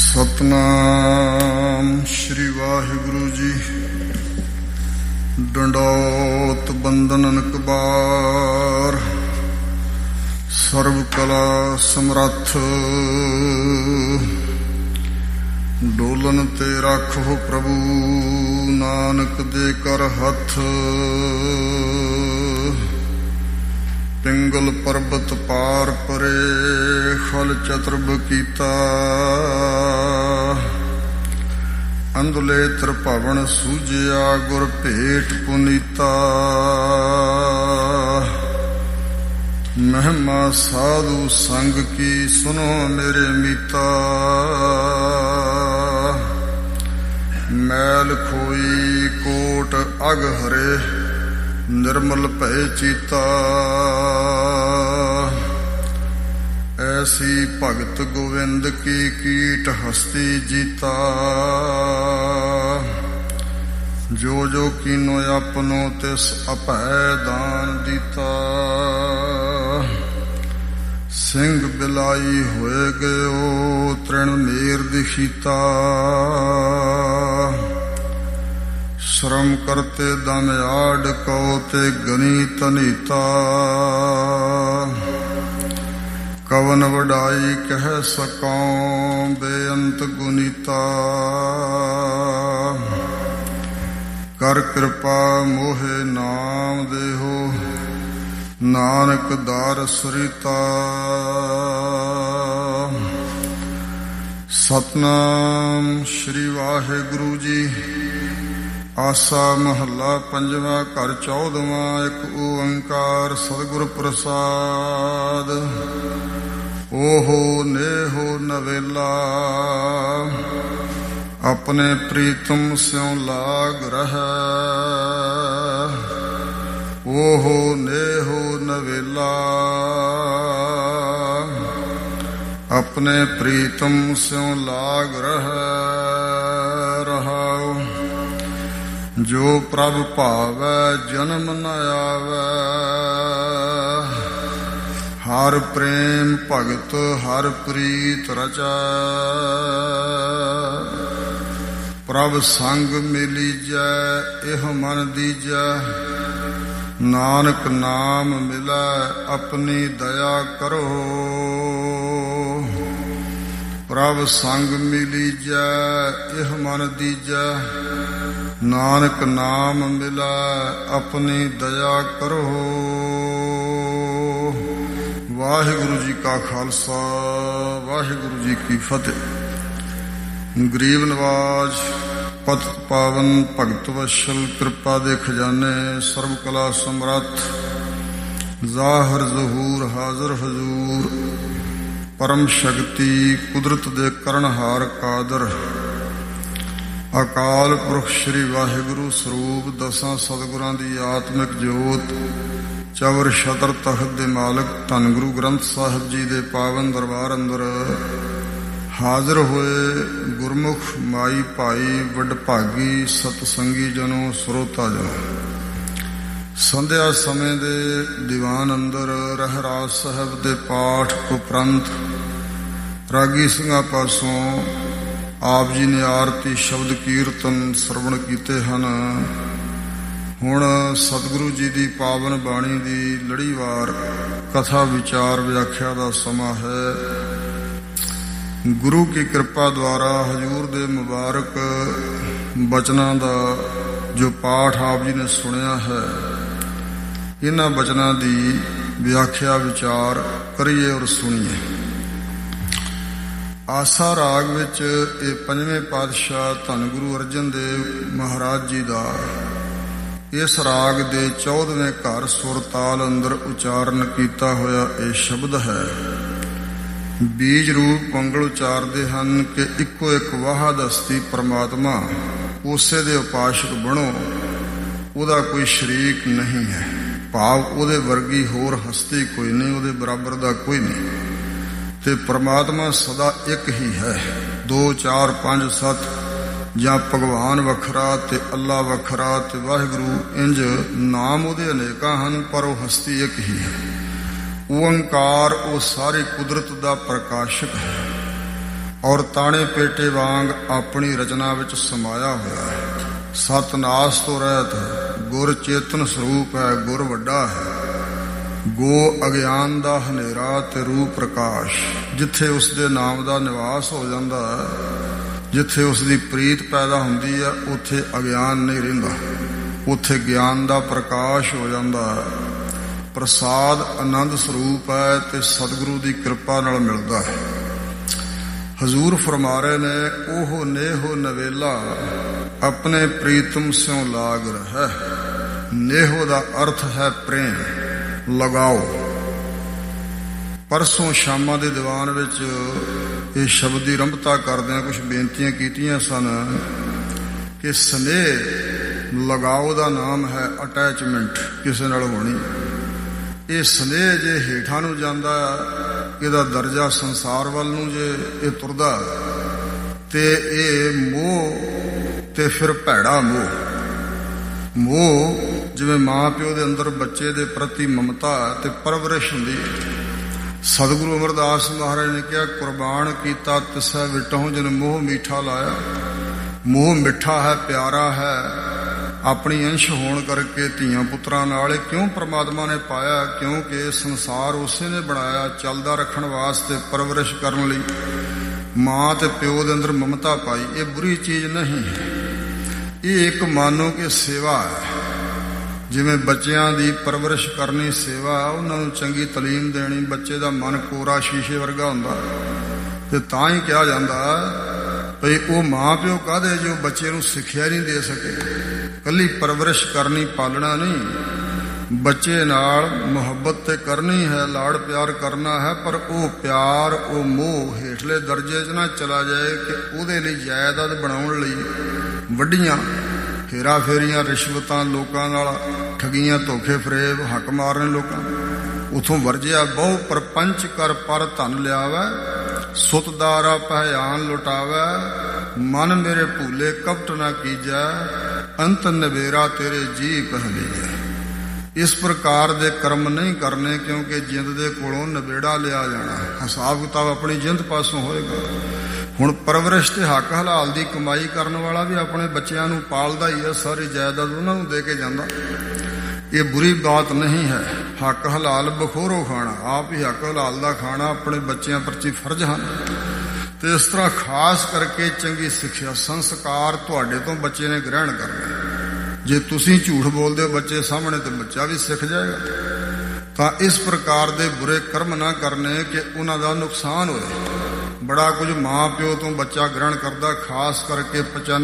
ਸਤਨਾਮ ਸ਼੍ਰੀ ਵਾਹਿਗੁਰੂ ਜੀ। ਡੰਡੋਤ ਬੰਦਨ ਅਨਕਬਾਰ, ਸਰਬ ਕਲਾ ਸਮਰੱਥ। ਡੋਲਨ ਤੇ ਰੱਖੋ ਪ੍ਰਭੂ, ਨਾਨਕ ਦੇ ਕਰ ਹੱਥ। ਪਿੰਗਲ ਪਰਬਤ ਪਾਰ ਪਰੇ, ਖਲ ਚਤੁਰਭ ਕੀਤਾ। ਅੰਧਲੇ ਤ੍ਰਿਭਵਨ ਸੂਝਿਆ, ਗੁਰ ਭੇਟ ਪੁਨੀਤਾ। ਮਹਿਮਾ ਸਾਧੂ ਸੰਗ ਕੀ, ਸੁਨੋ ਮੇਰੇ ਮੀਤਾ। ਮੈਲ ਖੋਈ ਕੋਟ ਅਗ ਹਰੇ, ਨਿਰਮਲ ਭੈ ਚੀਤਾ। ਐਸੀ ਭਗਤ ਗੋਵਿੰਦ ਕੀ, ਕੀਟ ਹਸਤੀ ਜੀਤਾ। ਜੋ ਜੋ ਕੀਨੋ ਆਪਨੋ, ਤਿਸ ਅਭੈ ਦਾਨ ਦੀਤਾ। ਸਿੰਘ ਬਿਲਾਈ ਹੋਏ ਗਇਓ, ਤ੍ਰਿਣ ਮੇਰ ਦਿਖੀਤਾ। ਸ਼ਰਮ ਕਰਤੇ ਦਮ ਆਡ ਕਉ, ਤੇ ਗਨੀ ਤਨੀਤਾ। ਕਵਨ ਵਡਾਈ ਕਹਿ ਸਕਉ, ਬੇਅੰਤ ਗੁਨੀਤਾ। ਕਰ ਕਿਰਪਾ ਮੋਹਿ ਨਾਮ ਦੇਹੋ, ਨਾਨਕ ਦਾਰ ਸਰੀਤਾ। ਸਤਨਾਮ ਸ਼੍ਰੀ ਵਾਹਿਗੁਰੂ ਜੀ। ਆਸਾ ਮਹੱਲਾ ਪੰਜਵਾਂ, ਘਰ ਚੌਦਵਾਂ। ਇੱਕ ਓੰਕਾਰ ਸਤਿਗੁਰ ਪ੍ਰਸਾਦ। ਓਹੋ ਨੇਹੋ ਨਵੇਲਾ, ਆਪਣੇ ਪ੍ਰੀਤਮ ਸਿਉ ਲਾਗ ਰਹੈ। ਓਹੋ ਨੇਹੋ ਨਵੇਲਾ, ਆਪਣੇ ਪ੍ਰੀਤਮ ਸਿਉ ਲਾਗ ਰਹੈ। ਰਹਾਉ ਜੋ ਪ੍ਰਭ ਭਾਵੈ, ਜਨਮ ਨ ਆਵੈ। ਹਰ ਪ੍ਰੇਮ ਭਗਤ, ਹਰ ਪ੍ਰੀਤ ਰਚੈ। ਪ੍ਰਭ ਸੰਗ ਮਿਲੀਜੈ, ਇਹ ਮਨ ਦੀਜੈ। ਨਾਨਕ ਨਾਮ ਮਿਲੈ, ਆਪਣੀ ਦਇਆ ਕਰੋ। ਪ੍ਰਭ ਸੰਗ ਮਿਲੀਜੈ, ਇਹ ਮਨ ਦੀਜੈ। ਨਾਨਕ ਨਾਮ ਮਿਲੈ, ਆਪਣੀ ਦਇਆ ਕਰੋ। ਵਾਹਿਗੁਰੂ ਜੀ ਕਾ ਖਾਲਸਾ, ਵਾਹਿਗੁਰੂ ਜੀ ਕੀ ਫਤਿਹ। ਗਰੀਬ ਨਵਾਜ, ਪਤਿਤ ਪਾਵਨ, ਭਗਤ ਵਸ਼ਲ, ਕਿਰਪਾ ਦੇ ਖਜ਼ਾਨੇ, ਸਰਬ ਕਲਾ ਸਮਰੱਥ। ਜ਼ਾਹਰ ਜ਼ਹੂਰ, ਹਾਜ਼ਰ ਹਜ਼ੂਰ। ਪਰਮ ਸ਼ਕਤੀ, ਕੁਦਰਤ ਦੇ ਕਰਨਹਾਰ ਕਾਦਰ। ਅਕਾਲ ਪੁਰਖ ਸ੍ਰੀ ਵਾਹਿਗੁਰੂ ਸਰੂਪ, ਦਸਾਂ ਸਤਿਗੁਰਾਂ ਦੀ ਆਤਮਿਕ ਜੋਤ। ਚਵਰ ਛਤਰ ਤਖਤ ਦੇ ਮਾਲਕ, ਧੰਨ ਗੁਰੂ ਗ੍ਰੰਥ ਸਾਹਿਬ ਜੀ ਦੇ ਪਾਵਨ ਦਰਬਾਰ ਅੰਦਰ ਹਾਜ਼ਰ ਹੋਏ ਗੁਰਮੁਖ ਮਾਈ ਭਾਈ, ਵਡਭਾਗੀ ਸਤਸੰਗੀ ਜਨੋ, ਸਰੋਤਾ ਜਨੋ। ਸੰਧਿਆ ਸਮੇਂ ਦੇ ਦੀਵਾਨ ਅੰਦਰ ਰਹਿਰਾਸ ਸਾਹਿਬ ਦੇ ਪਾਠ ਉਪਰੰਤ ਰਾਗੀ ਸਿੰਘਾਂ ਪਾਸੋਂ ਆਪ ਜੀ ਨੇ ਆਰਤੀ ਸ਼ਬਦ ਕੀਰਤਨ ਸਰਵਣ ਕੀਤੇ ਹਨ। ਹੁਣ ਸਤਿਗੁਰੂ ਜੀ ਦੀ ਪਾਵਨ ਬਾਣੀ ਦੀ ਲੜੀਵਾਰ ਕਥਾ ਵਿਚਾਰ ਵਿਆਖਿਆ ਦਾ ਸਮਾਂ ਹੈ। ਗੁਰੂ ਕੀ ਕਿਰਪਾ ਦੁਆਰਾ ਹਜ਼ੂਰ ਦੇ ਮੁਬਾਰਕ ਬਚਨਾਂ ਦਾ ਜੋ ਪਾਠ ਆਪ ਜੀ ਨੇ ਸੁਣਿਆ ਹੈ, ਇਹਨਾਂ ਬਚਨਾਂ ਦੀ ਵਿਆਖਿਆ ਵਿਚਾਰ ਕਰੀਏ ਔਰ ਸੁਣੀਏ। ਆਸਾ ਰਾਗ ਵਿੱਚ ਇਹ ਪੰਜਵੇਂ ਪਾਤਸ਼ਾਹ ਧੰਨ ਗੁਰੂ ਅਰਜਨ ਦੇਵ ਮਹਾਰਾਜ ਜੀ ਦਾ ਇਸ ਰਾਗ ਦੇ 14ਵੇਂ ਘਰ ਸੁਰ ਤਾਲ ਅੰਦਰ ਉਚਾਰਨ ਕੀਤਾ ਹੋਇਆ ਇਹ ਸ਼ਬਦ ਹੈ। ਬੀਜ ਰੂਪ ਪੰਗਲ ਉਚਾਰਦੇ ਹਨ ਕਿ ਇੱਕੋ ਇੱਕ ਵਾਹਦ ਹਸਤੀ ਪਰਮਾਤਮਾ, ਉਸੇ ਦੇ ਉਪਾਸ਼ਕ ਬਣੋ, ਉਹਦਾ ਕੋਈ ਸ਼ਰੀਕ ਨਹੀਂ ਹੈ। ਭਾਵ ਉਹਦੇ ਵਰਗੀ ਹੋਰ ਹਸਤੀ ਕੋਈ ਨਹੀਂ, ਉਹਦੇ ਬਰਾਬਰ ਦਾ ਕੋਈ ਨਹੀਂ। ਤੇ ਪਰਮਾਤਮਾ ਸਦਾ ਇੱਕ ਹੀ ਹੈ। 2 4 5 7 ਜਾਂ ਭਗਵਾਨ ਵੱਖਰਾ ਤੇ ਅੱਲਾ ਵੱਖਰਾ ਤੇ ਵਾਹਿਗੁਰੂ, ਇੰਜ ਨਾਮ ਉਹਦੇ ਅਨੇਕਾਂ ਹਨ, ਪਰ ਉਹ ਹਸਤੀ ਇੱਕ ਹੀ ਹੈ। ਓੰਕਾਰ ਉਹ ਸਾਰੀ ਕੁਦਰਤ ਦਾ ਪ੍ਰਕਾਸ਼ਕ ਹੈ। ਔਰ ਤਾਣੇ ਪੇਟੇ ਵਾਂਗ ਆਪਣੀ ਰਚਨਾ ਵਿੱਚ ਸਮਾਇਆ ਹੋਇਆ ਹੈ। ਸਤਨਾਸ ਤੋਂ ਰਹਿਤ ਹੈ, ਗੁਰ ਚੇਤਨ ਸਰੂਪ ਹੈ, ਗੁਰ ਵੱਡਾ ਹੈ। ਗੋ ਅਗਿਆਨ ਦਾ ਹਨੇਰਾ ਤੇ ਰੂਪ ਪ੍ਰਕਾਸ਼। ਜਿੱਥੇ ਉਸ ਦੇ ਨਾਮ ਦਾ ਨਿਵਾਸ ਹੋ ਜਾਂਦਾ ਹੈ, ਜਿੱਥੇ ਉਸ ਦੀ ਪ੍ਰੀਤ ਪੈਦਾ ਹੁੰਦੀ ਹੈ, ਉੱਥੇ ਅਗਿਆਨ ਨਹੀਂ ਰਹਿੰਦਾ, ਉੱਥੇ ਗਿਆਨ ਦਾ ਪ੍ਰਕਾਸ਼ ਹੋ ਜਾਂਦਾ ਹੈ। ਪ੍ਰਸਾਦ ਆਨੰਦ ਸਰੂਪ ਹੈ ਤੇ ਸਤਿਗੁਰੂ ਦੀ ਕਿਰਪਾ ਨਾਲ ਮਿਲਦਾ ਹੈ। ਹਜ਼ੂਰ ਫਰਮਾ ਰਹੇ ਨੇ, ਉਹ ਨੇਹੋ ਨਵੇਲਾ ਆਪਣੇ ਪ੍ਰੀਤਮ ਸਿਉ ਲਾਗ ਰਹਿ। ਨੇਹੋ ਦਾ ਅਰਥ ਹੈ ਪ੍ਰੇਮ, ਲਗਾਓ। ਪਰਸੋਂ ਸ਼ਾਮਾਂ ਦੇ ਦੀਵਾਨ ਵਿੱਚ ਇਹ ਸ਼ਬਦ ਦੀ ਆਰੰਭਤਾ ਕਰਦਿਆਂ ਕੁਝ ਬੇਨਤੀਆਂ ਕੀਤੀਆਂ ਸਨ ਕਿ ਸਨੇਹ ਲਗਾਓ ਦਾ ਨਾਮ ਹੈ, ਅਟੈਚਮੈਂਟ ਕਿਸੇ ਨਾਲ ਹੋਣੀ। ਇਹ ਸਨੇਹ ਜੇ ਹੇਠਾਂ ਨੂੰ ਜਾਂਦਾ, ਇਹਦਾ ਦਰਜਾ ਸੰਸਾਰ ਵੱਲ ਨੂੰ ਜੇ ਇਹ ਤੁਰਦਾ, ਤੇ ਇਹ ਮੋਹ ਤੇ ਫਿਰ ਭੈੜਾ ਮੋਹ ਜਿਵੇਂ ਮਾਂ ਪਿਓ ਦੇ ਅੰਦਰ ਬੱਚੇ ਦੇ ਪ੍ਰਤੀ ਮਮਤਾ ਤੇ ਪਰਵਰਿਸ਼ ਹੁੰਦੀ ਹੈ। ਸਤਿਗੁਰੂ ਅਮਰਦਾਸ ਮਹਾਰਾਜ ਨੇ ਕਿਹਾ, ਕੁਰਬਾਨ ਕੀਤਾ ਤਿਸੈ ਵਿਟਹੁ ਜਿਨ ਮੋਹ ਮੀਠਾ ਲਾਇਆ। ਮੋਹ ਮਿੱਠਾ ਹੈ, ਪਿਆਰਾ ਹੈ, ਆਪਣੀ ਅੰਸ਼ ਹੋਣ ਕਰਕੇ ਧੀਆਂ ਪੁੱਤਰਾਂ ਨਾਲ। ਕਿਉਂ ਪ੍ਰਮਾਤਮਾ ਨੇ ਪਾਇਆ? ਕਿਉਂਕਿ ਸੰਸਾਰ ਉਸੇ ਨੇ ਬਣਾਇਆ ਚੱਲਦਾ ਰੱਖਣ ਵਾਸਤੇ, ਪਰਵਰਿਸ਼ ਕਰਨ ਲਈ। ਮਾਂ ਤੇ ਪਿਓ ਦੇ ਅੰਦਰ ਮਮਤਾ ਪਾਈ, ਇਹ ਬੁਰੀ ਚੀਜ਼ ਨਹੀਂ ਹੈ। ਇਹ ਇੱਕ ਮਾਨੋ ਕਿ ਸੇਵਾ ਹੈ। ਜਿਵੇਂ ਬੱਚਿਆਂ ਦੀ ਪਰਵਰਿਸ਼ ਕਰਨੀ ਸੇਵਾ, ਉਹਨਾਂ ਨੂੰ ਚੰਗੀ ਤਾਲੀਮ ਦੇਣੀ। ਬੱਚੇ ਦਾ ਮਨ ਕੋਰਾ ਸ਼ੀਸ਼ੇ ਵਰਗਾ ਹੁੰਦਾ, ਤੇ ਤਾਂ ਹੀ ਕਿਹਾ ਜਾਂਦਾ ਭਈ ਉਹ ਮਾਂ ਪਿਓ ਕਾਹਦੇ ਜੋ ਬੱਚੇ ਨੂੰ ਸਿੱਖਿਆ ਨਹੀਂ ਦੇ ਸਕੇ। ਕੱਲੀ ਪਰਵਰਿਸ਼ ਕਰਨੀ, ਪਾਲਣਾ ਨਹੀਂ। ਬੱਚੇ ਨਾਲ ਮੁਹੱਬਤ ਤੇ ਕਰਨੀ ਹੈ, ਲਾੜ ਪਿਆਰ ਕਰਨਾ ਹੈ, ਪਰ ਉਹ ਪਿਆਰ, ਉਹ ਮੋਹ ਹੇਠਲੇ ਦਰਜੇ 'ਚ ਨਾ ਚਲਾ ਜਾਏ ਕਿ ਉਹਦੇ ਲਈ ਜਾਇਦਾਦ ਬਣਾਉਣ ਲਈ ਵੱਡੀਆਂ ਹੇਰਾ ਫੇਰੀਆਂ, ਰਿਸ਼ਵਤਾਂ, ਲੋਕਾਂ ਨਾਲ ਠੱਗੀਆਂ, ਧੋਖੇ ਫਰੇਬ, ਹੱਕ ਮਾਰਨੇ ਲੋਕਾਂ। ਉਥੋਂ ਵਰਜਿਆ ਬਹੁ ਪਰਪੰਚ ਕਰ ਪਰ ਧਨ ਲਿਆਵੈ। ਸੁਤਦਾਰਾ ਪਹਿਆਨ ਲੁਟਾਵੈ। ਮਨ ਮੇਰੇ ਭੂਲੇ ਕਪਟ ਨਾ ਕੀਜੈ। ਅੰਤ ਨਵੇਰਾ ਤੇਰੇ ਜੀ ਪਹਿਲੀਜੈ। ਇਸ ਪ੍ਰਕਾਰ ਦੇ ਕਰਮ ਨਹੀਂ ਕਰਨੇ, ਕਿਉਂਕਿ ਜਿੰਦ ਦੇ ਕੋਲੋਂ ਨਵੇੜਾ ਲਿਆ ਜਾਣਾ। ਹਿਸਾਬ ਕਿਤਾਬ ਆਪਣੀ ਜਿੰਦ ਪਾਸੋਂ ਹੋਏਗਾ। ਹੁਣ ਪਰਵਰਿਸ਼ ਤੇ ਹੱਕ ਹਲਾਲ ਦੀ ਕਮਾਈ ਕਰਨ ਵਾਲਾ ਵੀ ਆਪਣੇ ਬੱਚਿਆਂ ਨੂੰ ਪਾਲਦਾ ਹੀ ਹੈ, ਸਾਰੀ ਜਾਇਦਾਦ ਉਹਨਾਂ ਨੂੰ ਦੇ ਕੇ ਜਾਂਦਾ। ਇਹ ਬੁਰੀ ਬਾਤ ਨਹੀਂ ਹੈ। ਹੱਕ ਹਲਾਲ ਬਖੋਰੋ ਖਾਣਾ, ਆਪ ਹੀ ਹੱਕ ਹਲਾਲ ਦਾ ਖਾਣਾ ਆਪਣੇ ਬੱਚਿਆਂ ਪ੍ਰਤੀ ਫਰਜ਼ ਹਨ। ਤੇ ਇਸ ਤਰ੍ਹਾਂ ਖਾਸ ਕਰਕੇ ਚੰਗੀ ਸਿੱਖਿਆ, ਸੰਸਕਾਰ ਤੁਹਾਡੇ ਤੋਂ ਬੱਚੇ ਨੇ ਗ੍ਰਹਿਣ ਕਰਨਾ। ਜੇ ਤੁਸੀਂ ਝੂਠ ਬੋਲਦੇ ਹੋ ਬੱਚੇ ਸਾਹਮਣੇ, ਤੇ ਬੱਚਾ ਵੀ ਸਿੱਖ ਜਾਏਗਾ। ਤਾਂ ਇਸ ਪ੍ਰਕਾਰ ਦੇ ਬੁਰੇ ਕਰਮ ਨਾ ਕਰਨੇ ਕਿ ਉਹਨਾਂ ਦਾ ਨੁਕਸਾਨ ਹੋਏ। ਬੜਾ ਕੁਝ ਮਾਂ ਪਿਓ ਤੋਂ ਬੱਚਾ ਗ੍ਰਹਿਣ ਕਰਦਾ, ਖਾਸ ਕਰਕੇ